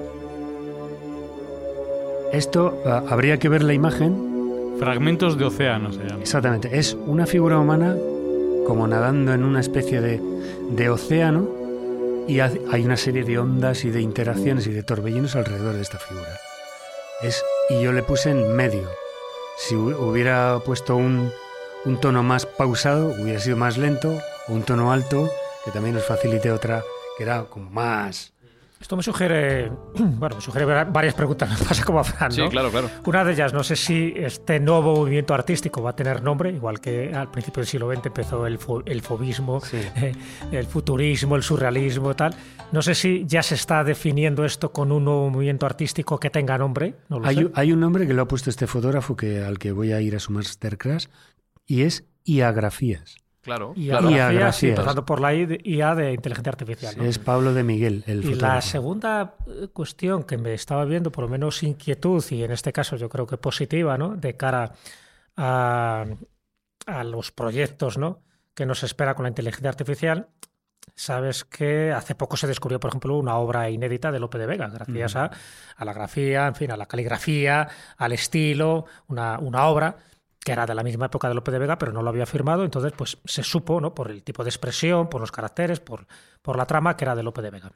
Esto ah, habría que ver la imagen. Fragmentos de océano se llama. Exactamente, es una figura humana como nadando en una especie de, de océano y ha- hay una serie de ondas y de interacciones y de torbellinos alrededor de esta figura. Es, y yo le puse en medio. Si hu- hubiera puesto un, un tono más pausado, hubiera sido más lento, o un tono alto, que también os facilité otra, que era como más... Esto me sugiere, bueno, me sugiere va- varias preguntas, me pasa como a Fran, Sí, ¿no? claro, claro. Una de ellas, no sé si este nuevo movimiento artístico va a tener nombre, igual que al principio del siglo veinte empezó el, fo- el fobismo, Sí. eh, el futurismo, el surrealismo, tal. No sé si ya se está definiendo esto con un nuevo movimiento artístico que tenga nombre, no lo Hay, sé. un- hay un nombre que lo ha puesto este fotógrafo que, al que voy a ir a su masterclass y es iagrafías. Claro. Y claro. grafía, sí, grafías. empezando por la I de- I A de inteligencia artificial, ¿no? Es Pablo de Miguel, el Y la fotógrafo. segunda eh, cuestión que me estaba viendo, por lo menos inquietud, y en este caso yo creo que positiva, ¿no? De cara a, a los proyectos, ¿no? Que nos espera con la inteligencia artificial. Sabes que hace poco se descubrió, por ejemplo, una obra inédita de Lope de Vega, gracias a, a la grafía, en fin, a la caligrafía, al estilo, una, una obra que era de la misma época de Lope de Vega, pero no lo había firmado, entonces pues se supo, ¿no? Por el tipo de expresión, por los caracteres, por, por la trama, que era de Lope de Vega.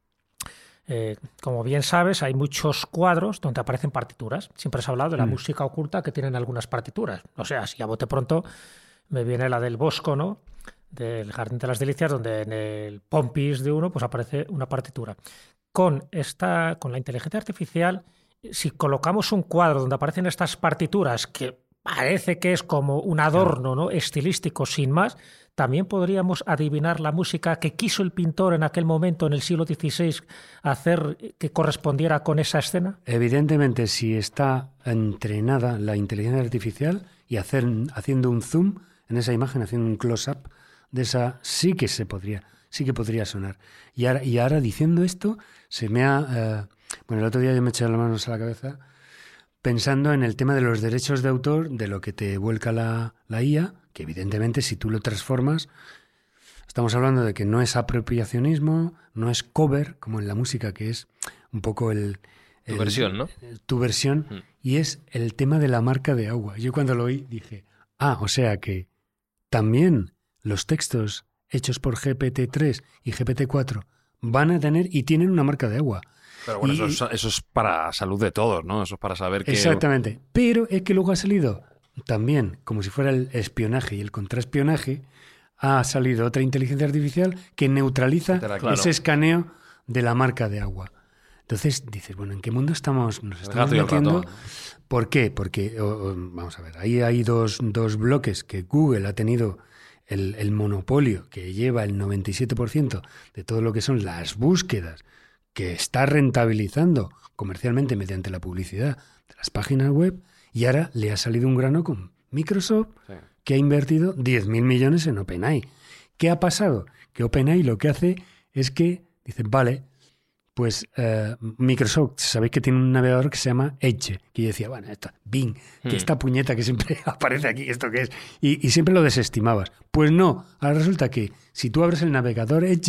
Eh, como bien sabes, hay muchos cuadros donde aparecen partituras. Siempre se ha hablado de la Mm. música oculta que tienen algunas partituras. O sea, si a bote pronto me viene la del Bosco, ¿no? Del Jardín de las Delicias, donde en el Pompis de uno pues aparece una partitura. Con esta, con la inteligencia artificial, si colocamos un cuadro donde aparecen estas partituras que parece que es como un adorno, ¿no? Estilístico sin más, también podríamos adivinar la música que quiso el pintor en aquel momento, en el siglo dieciséis, hacer que correspondiera con esa escena. Evidentemente, si está entrenada la inteligencia artificial y hacer, haciendo un zoom en esa imagen, haciendo un close-up de esa, sí que se podría, sí que podría sonar. Y ahora, y ahora diciendo esto, se me ha... eh, bueno, el otro día yo me eché las manos a la cabeza pensando en el tema de los derechos de autor, de lo que te vuelca la, la I A, que evidentemente si tú lo transformas, estamos hablando de que no es apropiacionismo, no es cover, como en la música, que es un poco el... Tu el- versión, ¿no? Tu versión, Mm. y es el tema de la marca de agua. Yo cuando lo oí dije, ah, o sea que también los textos hechos por G P T tres y G P T cuatro van a tener y tienen una marca de agua. Pero bueno, Y- eso, es, eso es para salud de todos, ¿no? Eso es para saber que... Exactamente. Pero es que luego ha salido también, como si fuera el espionaje y el contraespionaje, ha salido otra inteligencia artificial que neutraliza Claro. ese escaneo de la marca de agua. Entonces dices, bueno, ¿en qué mundo estamos? Nos El estamos gato y el metiendo. ratón. ¿Por qué? Porque, o- o, vamos a ver, ahí hay dos, dos bloques que Google ha tenido el, el monopolio que lleva el noventa y siete por ciento de todo lo que son las búsquedas que está rentabilizando comercialmente mediante la publicidad de las páginas web, y ahora le ha salido un grano con Microsoft, Sí. que ha invertido diez mil millones en OpenAI. ¿Qué ha pasado? Que OpenAI lo que hace es que dice, vale, pues eh, Microsoft, sabéis que tiene un navegador que se llama Edge, que yo decía, bueno, esto, Bing, que Hmm. esta puñeta que siempre aparece aquí, ¿esto qué es? Y, y siempre lo desestimabas. Pues no, ahora resulta que si tú abres el navegador Edge,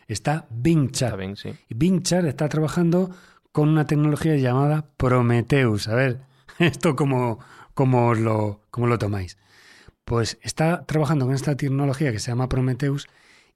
está Bing Chat. Está Bing, sí. Y Bing Chat está trabajando con una tecnología llamada Prometheus. A ver, esto cómo, cómo, os lo, cómo lo tomáis. Pues está trabajando con esta tecnología que se llama Prometheus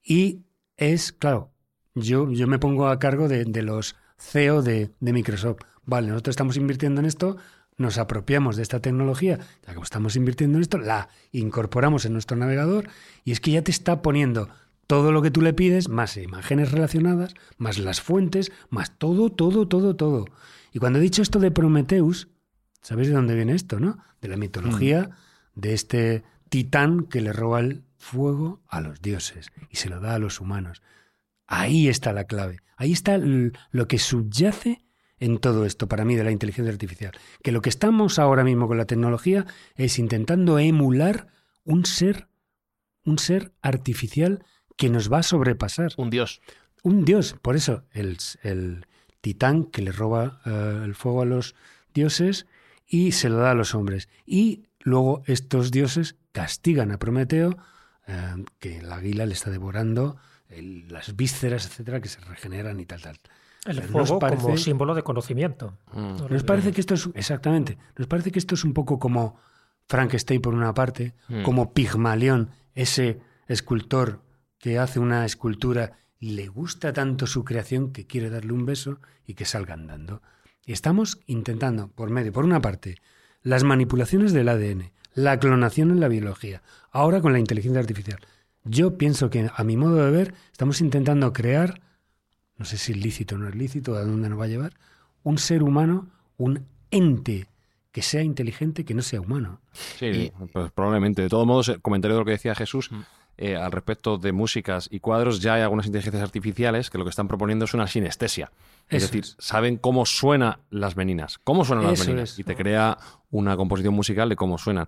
y es, claro, yo, yo me pongo a cargo de, de los C E O de, de Microsoft. Vale, nosotros estamos invirtiendo en esto, nos apropiamos de esta tecnología, ya que estamos invirtiendo en esto, la incorporamos en nuestro navegador y es que ya te está poniendo todo lo que tú le pides, más imágenes relacionadas, más las fuentes, más todo, todo, todo, todo. Y cuando he dicho esto de Prometheus, ¿sabéis de dónde viene esto, no? De la mitología mm. de este titán que le roba el fuego a los dioses y se lo da a los humanos. Ahí está la clave. Ahí está lo que subyace en todo esto para mí de la inteligencia artificial. Que lo que estamos ahora mismo con la tecnología es intentando emular un ser, un ser artificial que nos va a sobrepasar. Un dios. Un dios. Por eso el, el titán que le roba uh, el fuego a los dioses y se lo da a los hombres. Y luego estos dioses castigan a Prometeo, uh, que la águila le está devorando el, las vísceras, etcétera, que se regeneran y tal, tal. El fuego parece, como símbolo de conocimiento. Mm. Nos parece que esto es, exactamente, nos parece que esto es un poco como Frankenstein por una parte, mm. como Pigmalión, ese escultor que hace una escultura y le gusta tanto su creación que quiere darle un beso y que salga andando. Y estamos intentando, por medio, por una parte, las manipulaciones del A D N, la clonación en la biología, ahora con la inteligencia artificial. Yo pienso que, a mi modo de ver, estamos intentando crear, no sé si es lícito o no es lícito, a dónde nos va a llevar, un ser humano, un ente que sea inteligente, que no sea humano. Sí, y, pues probablemente. De todos modos, el comentario de lo que decía Jesús, eh, al respecto de músicas y cuadros, ya hay algunas inteligencias artificiales que lo que están proponiendo es una sinestesia. Es Eso decir, es. saben cómo suenan las meninas, cómo suenan las Eso meninas, es. y te crea una composición musical de cómo suenan.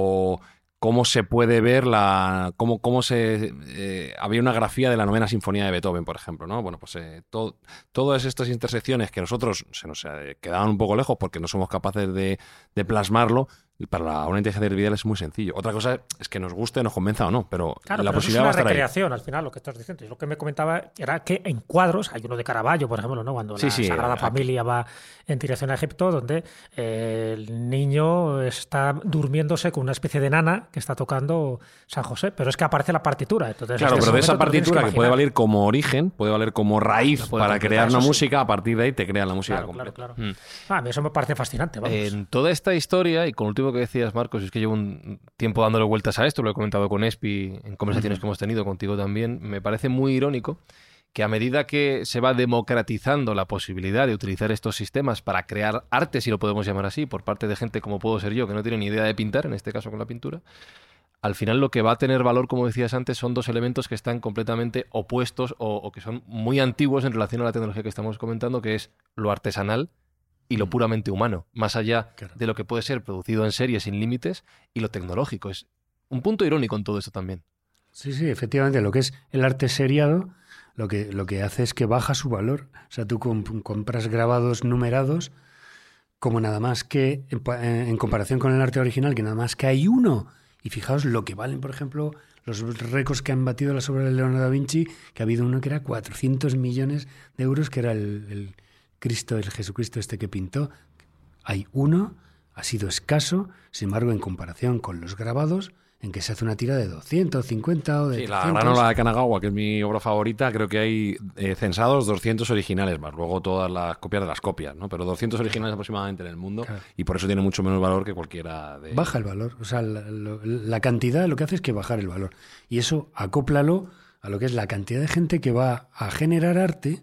O cómo se puede ver la cómo, cómo se eh, había una grafía de la novena sinfonía de Beethoven, por ejemplo, ¿no? Bueno, pues eh, to, todas estas intersecciones que nosotros se nos eh, quedaban un poco lejos porque no somos capaces de, de plasmarlo, para una inteligencia artificial es muy sencillo. Otra cosa es que nos guste, nos convenza o no, pero claro, la pero posibilidad va a eso es estar una ahí. recreación, al final, lo que estás diciendo. Y lo que me comentaba era que en cuadros, hay uno de Caravaggio, por ejemplo, ¿no? Cuando Sí, la sí, Sagrada aquí. Familia va en dirección a Egipto, donde eh, el niño está durmiéndose con una especie de nana que está tocando San José, pero es que aparece la partitura. Entonces, Claro, en ese pero de esa momento te lo tienes partitura que, que puede imaginar. valer como origen, puede valer como raíz La puede para completar, crear una eso sí. música, a partir de ahí te crean la música Claro, claro, completa. claro. Mm. Ah, a mí eso me parece fascinante, vamos. En toda esta historia, y con lo último que decías, Marcos, es que llevo un tiempo dándole vueltas a esto, lo he comentado con Espi en conversaciones uh-huh. que hemos tenido contigo también, me parece muy irónico que a medida que se va democratizando la posibilidad de utilizar estos sistemas para crear arte, si lo podemos llamar así, por parte de gente como puedo ser yo, que no tiene ni idea de pintar, en este caso con la pintura, al final lo que va a tener valor, como decías antes, son dos elementos que están completamente opuestos o, o que son muy antiguos en relación a la tecnología que estamos comentando, que es lo artesanal y lo puramente humano, más allá Claro. de lo que puede ser producido en serie sin límites y lo tecnológico. Es un punto irónico en todo esto también. Sí, sí, efectivamente. Lo que es el arte seriado, lo que, lo que hace es que baja su valor. O sea, tú comp- compras grabados numerados como nada más que, en, pa- en comparación con el arte original, que nada más que hay uno. Y fijaos lo que valen, por ejemplo, los récords que han batido las obras de Leonardo da Vinci, que ha habido uno que era cuatrocientos millones de euros, que era el, el Cristo, el Jesucristo este que pintó. Hay uno, ha sido escaso, sin embargo, en comparación con los grabados, en que se hace una tira de doscientos cincuenta o de Sí, la trescientos. Granola de Kanagawa, que es mi obra favorita, creo que hay eh, censados doscientos originales más, luego todas las copias de las copias, ¿no? Pero doscientos originales aproximadamente en el mundo, Claro. y por eso tiene mucho menos valor que cualquiera de... Baja el valor. O sea, la, lo- la cantidad lo que hace es que bajar el valor. Y eso acóplalo a lo que es la cantidad de gente que va a generar arte,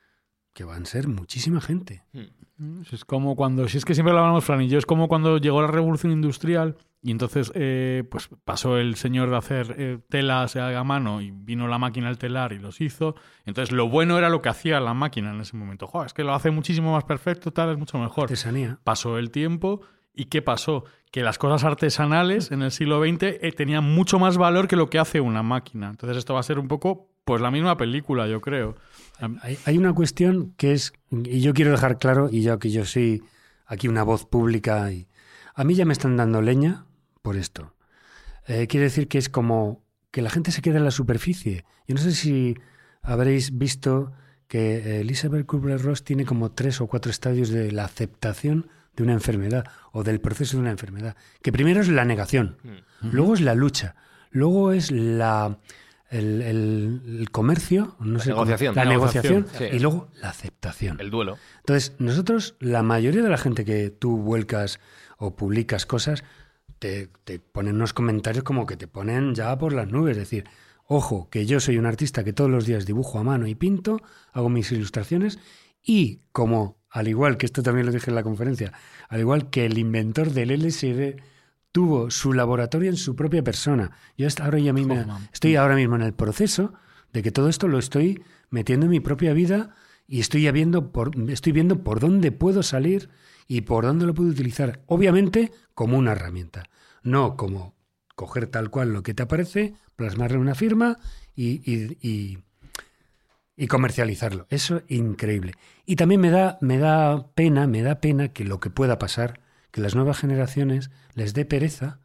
que van a ser muchísima gente. Es como cuando, si es que siempre lo hablamos, Fran y yo, es como cuando llegó la revolución industrial y entonces eh, pues pasó el señor de hacer eh, telas a mano y vino la máquina al telar y los hizo. Entonces lo bueno era lo que hacía la máquina en ese momento. Jo, es que lo hace muchísimo más perfecto, tal, es mucho mejor. Artesanía. Pasó el tiempo y ¿qué pasó? Que las cosas artesanales en el siglo veinte eh, tenían mucho más valor que lo que hace una máquina. Entonces esto va a ser un poco pues la misma película, yo creo. Hay, hay una cuestión que es, y yo quiero dejar claro, y ya que yo soy aquí una voz pública, y a mí ya me están dando leña por esto. Eh, quiere decir que es como que la gente se queda en la superficie. Yo no sé si habréis visto que Elizabeth Kubler-Ross tiene como tres o cuatro estadios de la aceptación de una enfermedad o del proceso de una enfermedad. Que primero es la negación, mm. luego es la lucha, luego es la el, el, el comercio, no la sé negociación, cómo, la negociación, negociación sí. y luego la aceptación. El duelo. Entonces, nosotros, la mayoría de la gente que tú vuelcas o publicas cosas, te, te ponen unos comentarios como que te ponen ya por las nubes, es decir, ojo, que yo soy un artista que todos los días dibujo a mano y pinto, hago mis ilustraciones y como, al igual que esto también lo dije en la conferencia, al igual que el inventor del L S D tuvo su laboratorio en su propia persona. Yo hasta ahora ya mismo, estoy ahora mismo en el proceso de que todo esto lo estoy metiendo en mi propia vida y estoy ya viendo por, estoy viendo por dónde puedo salir y por dónde lo puedo utilizar. Obviamente como una herramienta, no como coger tal cual lo que te aparece, plasmarlo en una firma y, y, y, y comercializarlo. Eso es increíble. Y también me da, me da pena, me da pena que lo que pueda pasar, que las nuevas generaciones les dé pereza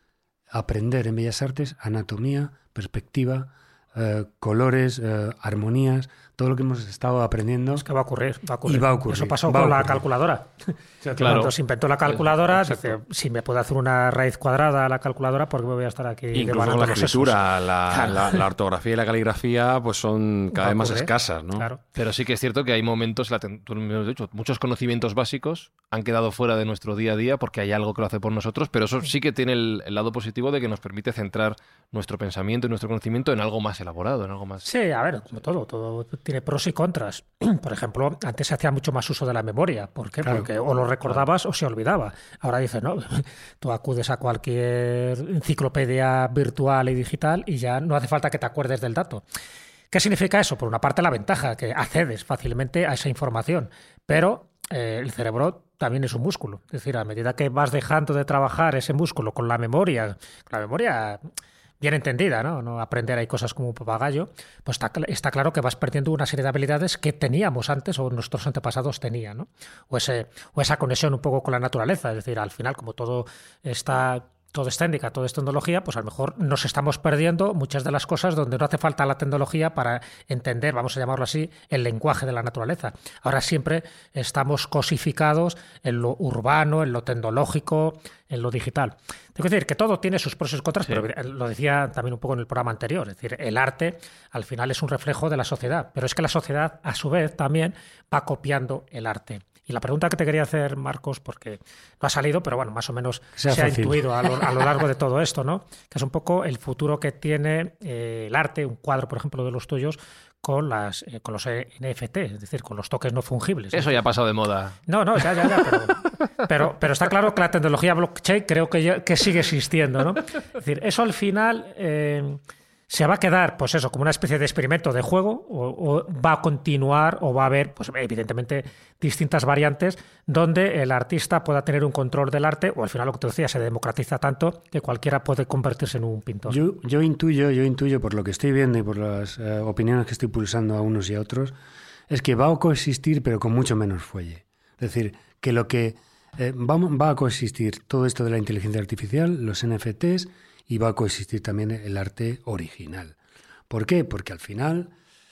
aprender en Bellas Artes anatomía, perspectiva, eh, colores, eh, armonías, todo lo que hemos estado aprendiendo. Es que va a ocurrir, va a ocurrir. Y va a ocurrir. Eso pasó va con la calculadora. Claro. Cuando se inventó la calculadora, dice, si me puedo hacer una raíz cuadrada a la calculadora, ¿por qué me voy a estar aquí? Incluso con la escritura, la, claro. la, la ortografía y la caligrafía pues son cada vez más escasas, ¿no? Claro. Pero sí que es cierto que hay momentos, la, tú me has dicho, muchos conocimientos básicos han quedado fuera de nuestro día a día porque hay algo que lo hace por nosotros, pero eso sí que tiene el, el lado positivo de que nos permite centrar nuestro pensamiento y nuestro conocimiento en algo más elaborado, en algo más... Sí, a ver, como todo, todo tiene pros y contras. Por ejemplo, antes se hacía mucho más uso de la memoria. ¿Por qué? Claro. Porque o lo recordabas claro. o se olvidaba. Ahora dices, no, tú acudes a cualquier enciclopedia virtual y digital y ya no hace falta que te acuerdes del dato. ¿Qué significa eso? Por una parte, la ventaja, que accedes fácilmente a esa información, pero eh, el cerebro también es un músculo. Es decir, a medida que vas dejando de trabajar ese músculo con la memoria, la memoria... bien entendida, ¿no? No aprender ahí cosas como un papagayo, pues está, está claro que vas perdiendo una serie de habilidades que teníamos antes o nuestros antepasados tenían, ¿no? O, ese, o esa conexión un poco con la naturaleza, es decir, al final, como todo está... todo es técnica, todo es tecnología, pues a lo mejor nos estamos perdiendo muchas de las cosas donde no hace falta la tecnología para entender, vamos a llamarlo así, el lenguaje de la naturaleza. Ahora siempre estamos cosificados en lo urbano, en lo tecnológico, en lo digital. Tengo que decir que todo tiene sus pros y sus contras, sí. Pero lo decía también un poco en el programa anterior, es decir, el arte al final es un reflejo de la sociedad, pero es que la sociedad a su vez también va copiando el arte. Y la pregunta que te quería hacer, Marcos, porque no ha salido, pero bueno, más o menos se ha intuido a lo, a lo largo de todo esto, ¿no? Que es un poco el futuro que tiene eh, el arte, un cuadro, por ejemplo, de los tuyos, con las eh, con los N F T, es decir, con los tokens no fungibles. Eso ya ha pasado de moda. No, no, ya, ya, ya, pero, pero, pero está claro que la tecnología blockchain creo que, ya, que sigue existiendo, ¿no? Es decir, eso al final... Eh, ¿se va a quedar, pues eso, como una especie de experimento de juego o, o va a continuar o va a haber, pues evidentemente, distintas variantes donde el artista pueda tener un control del arte o al final lo que te decía, se democratiza tanto que cualquiera puede convertirse en un pintor? Yo, yo intuyo, yo intuyo por lo que estoy viendo y por las eh, opiniones que estoy pulsando a unos y a otros, es que va a coexistir pero con mucho menos fuelle. Es decir, que lo que eh, va, va a coexistir todo esto de la inteligencia artificial, los N F Ts, y va a coexistir también el arte original. ¿Por qué? Porque al final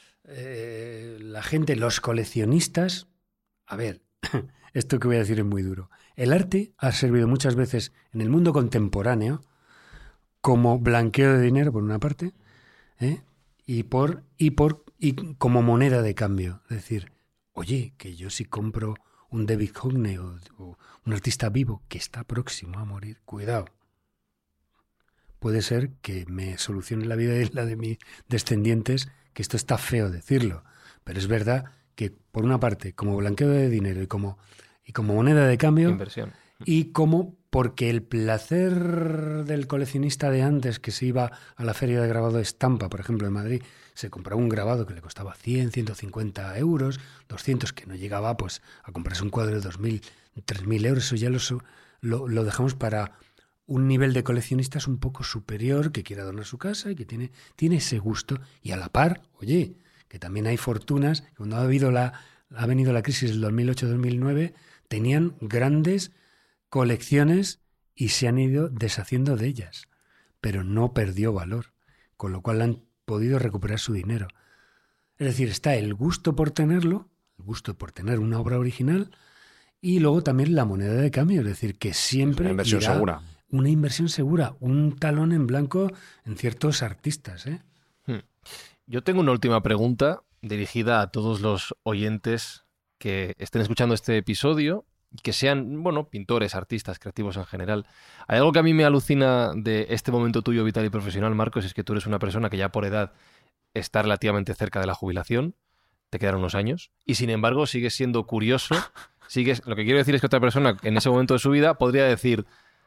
eh, la gente, los coleccionistas... A ver, esto que voy a decir es muy duro. El arte ha servido muchas veces en el mundo contemporáneo como blanqueo de dinero, por una parte, ¿eh? y, por, y, por, y como moneda de cambio. Es decir, oye, que yo si compro un David Hockney o, o un artista vivo que está próximo a morir, cuidado. Puede ser que me solucione la vida y la de mis descendientes, que esto está feo decirlo, pero es verdad que por una parte, como blanqueo de dinero y como, y como moneda de cambio, inversión, y como porque el placer del coleccionista de antes que se iba a la feria de grabado de Estampa, por ejemplo, en Madrid, se compraba un grabado que le costaba cien, ciento cincuenta euros, doscientos, que no llegaba pues a comprarse un cuadro de dos mil, tres mil euros, eso ya lo, lo, lo dejamos para... un nivel de coleccionistas un poco superior que quiere adornar su casa y que tiene, tiene ese gusto. Y a la par, oye, que también hay fortunas, cuando ha, habido la, ha venido la crisis del dos mil ocho dos mil nueve, tenían grandes colecciones y se han ido deshaciendo de ellas, pero no perdió valor, con lo cual han podido recuperar su dinero. Es decir, está el gusto por tenerlo, el gusto por tener una obra original, y luego también la moneda de cambio, es decir, que siempre... Una inversión irá segura. Una inversión segura, un talón en blanco en ciertos artistas, ¿eh? Hmm. Yo tengo una última pregunta dirigida a todos los oyentes que estén escuchando este episodio, que sean, bueno, pintores, artistas, creativos en general. Hay algo que a mí me alucina de este momento tuyo vital y profesional, Marcos, es que tú eres una persona que ya por edad está relativamente cerca de la jubilación, te quedan unos años, y sin embargo sigues siendo curioso, sigues, lo que quiero decir es que otra persona en ese momento de su vida podría decir,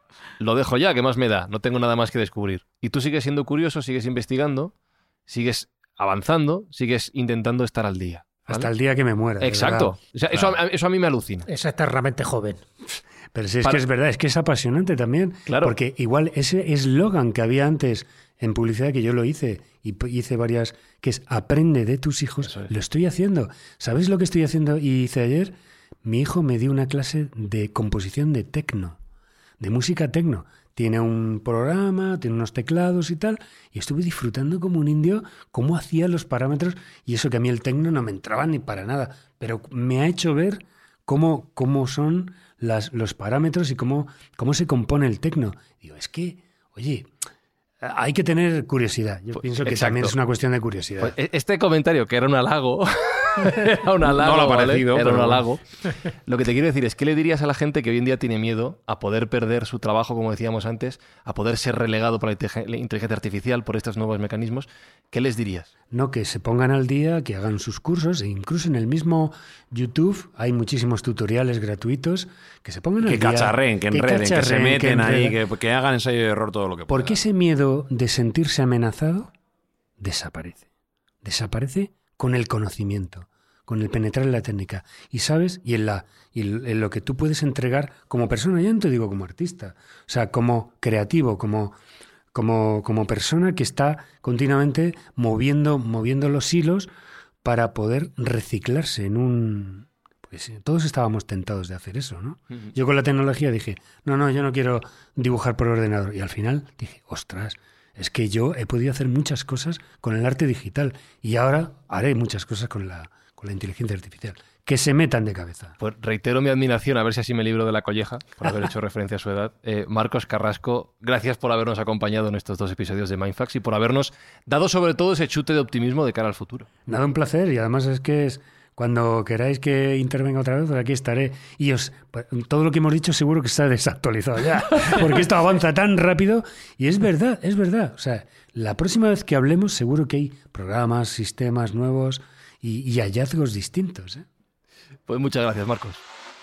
lo dejo ya, ¿qué más me da? No tengo nada más que descubrir. Y tú sigues siendo curioso, sigues investigando, sigues avanzando, sigues intentando estar al día. ¿Vale? Hasta el día que me muera. Exacto. O sea, eso, a, eso a mí me alucina. Es eternamente joven. Pero si es Para... que es verdad, es que es apasionante también. Claro. Porque igual ese eslogan que había antes en publicidad, que yo lo hice, y hice varias, que es aprende de tus hijos, es. lo estoy haciendo. ¿Sabéis lo que estoy haciendo y hice ayer? Mi hijo me dio una clase de composición de tecno, de música tecno. Tiene un programa, tiene unos teclados y tal, y estuve disfrutando como un indio cómo hacía los parámetros, y eso que a mí el tecno no me entraba ni para nada, pero me ha hecho ver cómo, cómo son las, los parámetros y cómo, cómo se compone el tecno. Digo, es que, oye, hay que tener curiosidad. Yo pues, pienso que exacto. También es una cuestión de curiosidad. Pues este comentario, que era un halago... Era un halago, no lo ha parecido, ¿vale? Era pero... un halago. Lo que te quiero decir es, ¿qué le dirías a la gente que hoy en día tiene miedo a poder perder su trabajo, como decíamos antes, a poder ser relegado por la inteligencia artificial, por estos nuevos mecanismos? ¿Qué les dirías? No, que se pongan al día, que hagan sus cursos, e incluso en el mismo YouTube hay muchísimos tutoriales gratuitos, que se pongan que al día. Cacharren, que enreden, que, que se meten que ahí, que, que hagan ensayo y error todo lo que puedan. Porque ese miedo de sentirse amenazado desaparece. Desaparece con el conocimiento, con el penetrar en la técnica. Y sabes, y en, la, y en lo que tú puedes entregar como persona, ya no te digo como artista, o sea, como creativo, como, como, como persona que está continuamente moviendo, moviendo los hilos para poder reciclarse en un... Pues todos estábamos tentados de hacer eso, ¿no? Uh-huh. Yo con la tecnología dije, no, no, yo no quiero dibujar por ordenador. Y al final dije, ostras, es que yo he podido hacer muchas cosas con el arte digital y ahora haré muchas cosas con la, con la inteligencia artificial. Que se metan de cabeza. Pues reitero mi admiración, a ver si así me libro de la colleja, por haber hecho referencia a su edad. Eh, Marcos Carrasco, gracias por habernos acompañado en estos dos episodios de Mindfax y por habernos dado sobre todo ese chute de optimismo de cara al futuro. Nada, un placer, y además es que es... Cuando queráis que intervenga otra vez, pues aquí estaré. Y os, pues, todo lo que hemos dicho seguro que está desactualizado ya, porque esto avanza tan rápido. Y es verdad, es verdad. O sea, la próxima vez que hablemos seguro que hay programas, sistemas nuevos y, y hallazgos distintos, ¿eh? Pues muchas gracias, Marcos.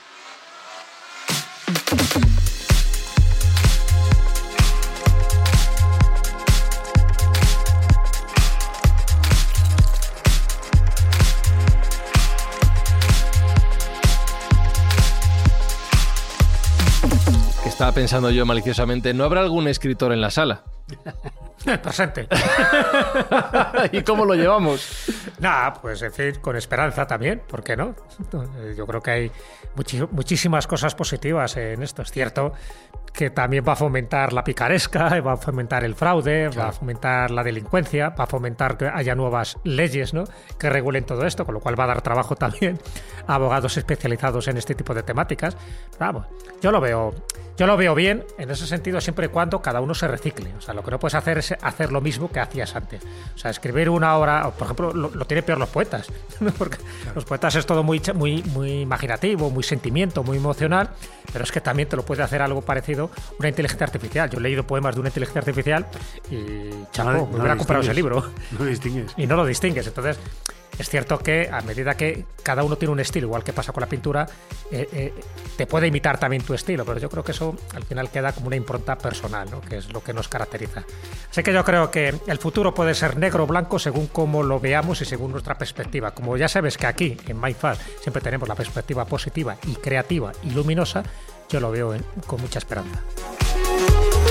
Estaba pensando yo maliciosamente, ¿no habrá algún escritor en la sala? Presente. ¿Y cómo lo llevamos? Nada, pues en fin, con esperanza también, ¿por qué no? Yo creo que hay muchi- muchísimas cosas positivas en esto. Es cierto que también va a fomentar la picaresca, va a fomentar el fraude, claro. va a fomentar la delincuencia, va a fomentar que haya nuevas leyes, ¿no?, que regulen todo esto, con lo cual va a dar trabajo también a abogados especializados en este tipo de temáticas. Vamos, yo lo veo, yo lo veo bien en ese sentido siempre y cuando cada uno se recicle. O sea, lo que no puedes hacer es hacer lo mismo que hacías antes. O sea, escribir una obra, por ejemplo, lo, lo tienen peor los poetas, ¿no? Porque claro. los poetas es todo muy, muy, muy imaginativo, muy sentimiento, muy emocional, pero es que también te lo puede hacer algo parecido una inteligencia artificial. Yo he leído poemas de una inteligencia artificial y chapo, no, me no hubiera comprado ese libro. No distingues. Y no lo distingues. Entonces, es cierto que a medida que cada uno tiene un estilo, igual que pasa con la pintura, eh, eh, te puede imitar también tu estilo, pero yo creo que eso al final queda como una impronta personal, ¿no?, que es lo que nos caracteriza. Así que yo creo que el futuro puede ser negro o blanco según cómo lo veamos y según nuestra perspectiva. Como ya sabes que aquí en Mindfax siempre tenemos la perspectiva positiva y creativa y luminosa, yo lo veo en, con mucha esperanza.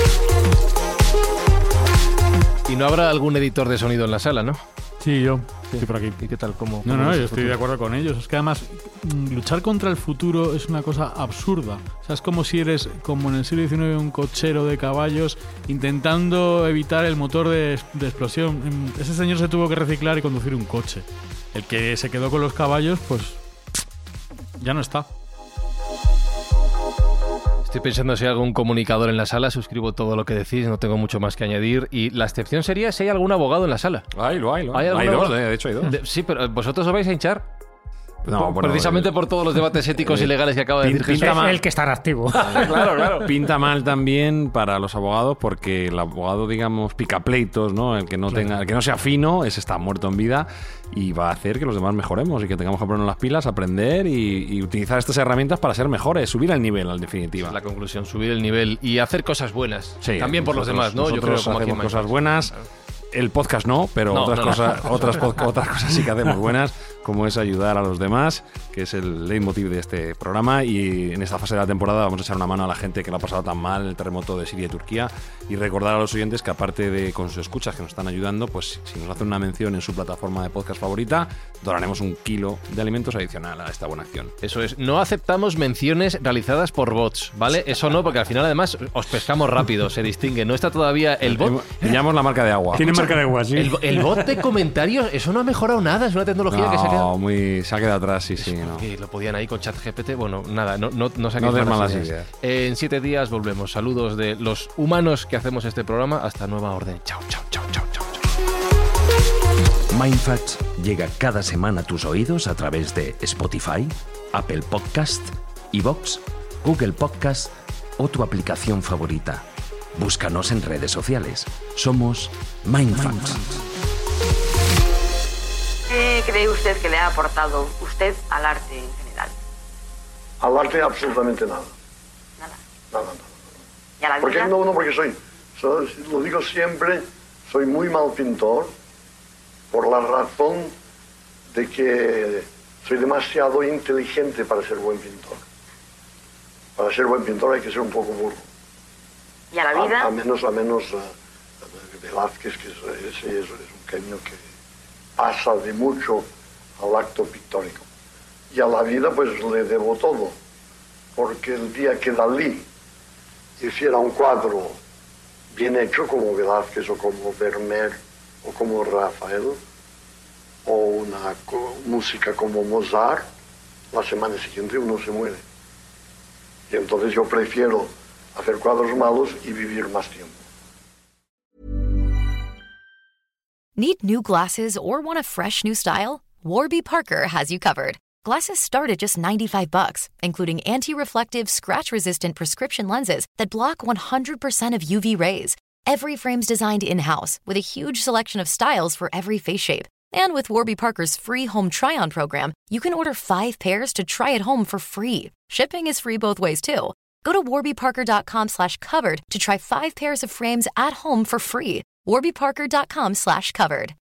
Y no habrá algún editor de sonido en la sala, ¿no? Sí, yo. Estoy por aquí. ¿Y qué tal? ¿Cómo, no, cómo no, es yo el estoy futuro? de acuerdo con ellos. Es que además luchar contra el futuro es una cosa absurda. O sea, es como si eres, como en el siglo diecinueve, un cochero de caballos intentando evitar el motor de, de explosión. Ese señor se tuvo que reciclar y conducir un coche. El que se quedó con los caballos, pues ya no está. Estoy pensando si hay algún comunicador en la sala, suscribo todo lo que decís, no tengo mucho más que añadir. Y la excepción sería si hay algún abogado en la sala. Hay, lo hay, lo ¿Hay hay. algún Hay dos, abogado? de hecho hay dos. De- sí, pero ¿vosotros os vais a hinchar? No, Por- bueno, precisamente eh, por todos los debates éticos eh, y legales que acaba de pin- decir Jesús. pinta Es mal. el que está en activo. Claro, claro. Pinta mal también para los abogados porque el abogado, digamos, pica pleitos, ¿no? El que no tenga, el que no sea fino, ese está muerto en vida y va a hacer que los demás mejoremos y que tengamos que ponernos las pilas, aprender y, y utilizar estas herramientas para ser mejores, subir el nivel, en definitiva. Es la conclusión, subir el nivel y hacer cosas buenas. Sí, también por los nosotros- demás, ¿no? Yo creo nosotros como aquí en hacemos cosas Minecraft. buenas. El podcast no, pero No, otras, no, no. cosas, Otras, pod- otras cosas sí que hacemos buenas, como es ayudar a los demás, que es el leitmotiv de este programa. Y en esta fase de la temporada vamos a echar una mano a la gente que lo ha pasado tan mal en el terremoto de Siria y Turquía y recordar a los oyentes que aparte de con sus escuchas que nos están ayudando, pues si nos hacen una mención en su plataforma de podcast favorita, donaremos un kilo de alimentos adicional a esta buena acción. Eso es, no aceptamos menciones realizadas por bots, ¿vale? Eso no, porque al final además os pescamos rápido, se distingue. No está todavía el bot. Pillamos la marca de agua. Tiene marca de agua, sí. El, el bot de comentarios, eso no ha mejorado nada, es una tecnología que se ha quedado. No, muy, se ha quedado atrás, sí, sí. No. Que lo podían ahí con ChatGPT. Bueno, nada, no, no, no saquéis No des malas malas ideas. ideas. Eh, en siete días volvemos. Saludos de los humanos que hacemos este programa. Hasta nueva orden. Chao, chao, chao, chao, chao. Mindfacts llega cada semana a tus oídos a través de Spotify, Apple Podcast, iVoox, Google Podcast o tu aplicación favorita. Búscanos en redes sociales. Somos Mindfacts. ¿Qué cree usted que le ha aportado usted al arte en general? Al arte absolutamente nada. Nada. Nada, nada. ¿Y a la ¿Por qué vida? no? No, porque soy, soy, lo digo siempre, soy muy mal pintor por la razón de que soy demasiado inteligente para ser buen pintor. Para ser buen pintor hay que ser un poco burro. ¿Y a la vida? A, a menos, a menos uh, Velázquez, que es, ese es, es un genio que pasa de mucho al acto pictórico. Y a la vida pues le debo todo, porque el día que Dalí hiciera un cuadro bien hecho como Velázquez o como Vermeer o como Rafael o una co- música como Mozart, la semana siguiente uno se muere. Y entonces yo prefiero hacer cuadros malos y vivir más tiempo. Need new glasses or want a fresh new style? Warby Parker has you covered. Glasses start at just ninety-five bucks, including anti-reflective, scratch-resistant prescription lenses that block one hundred percent of U V rays. Every frame's designed in-house with a huge selection of styles for every face shape. And with Warby Parker's free home try-on program, you can order five pairs to try at home for free. Shipping is free both ways, too. Go to warbyparker.com slash covered to try five pairs of frames at home for free. warbyparker.com slash covered.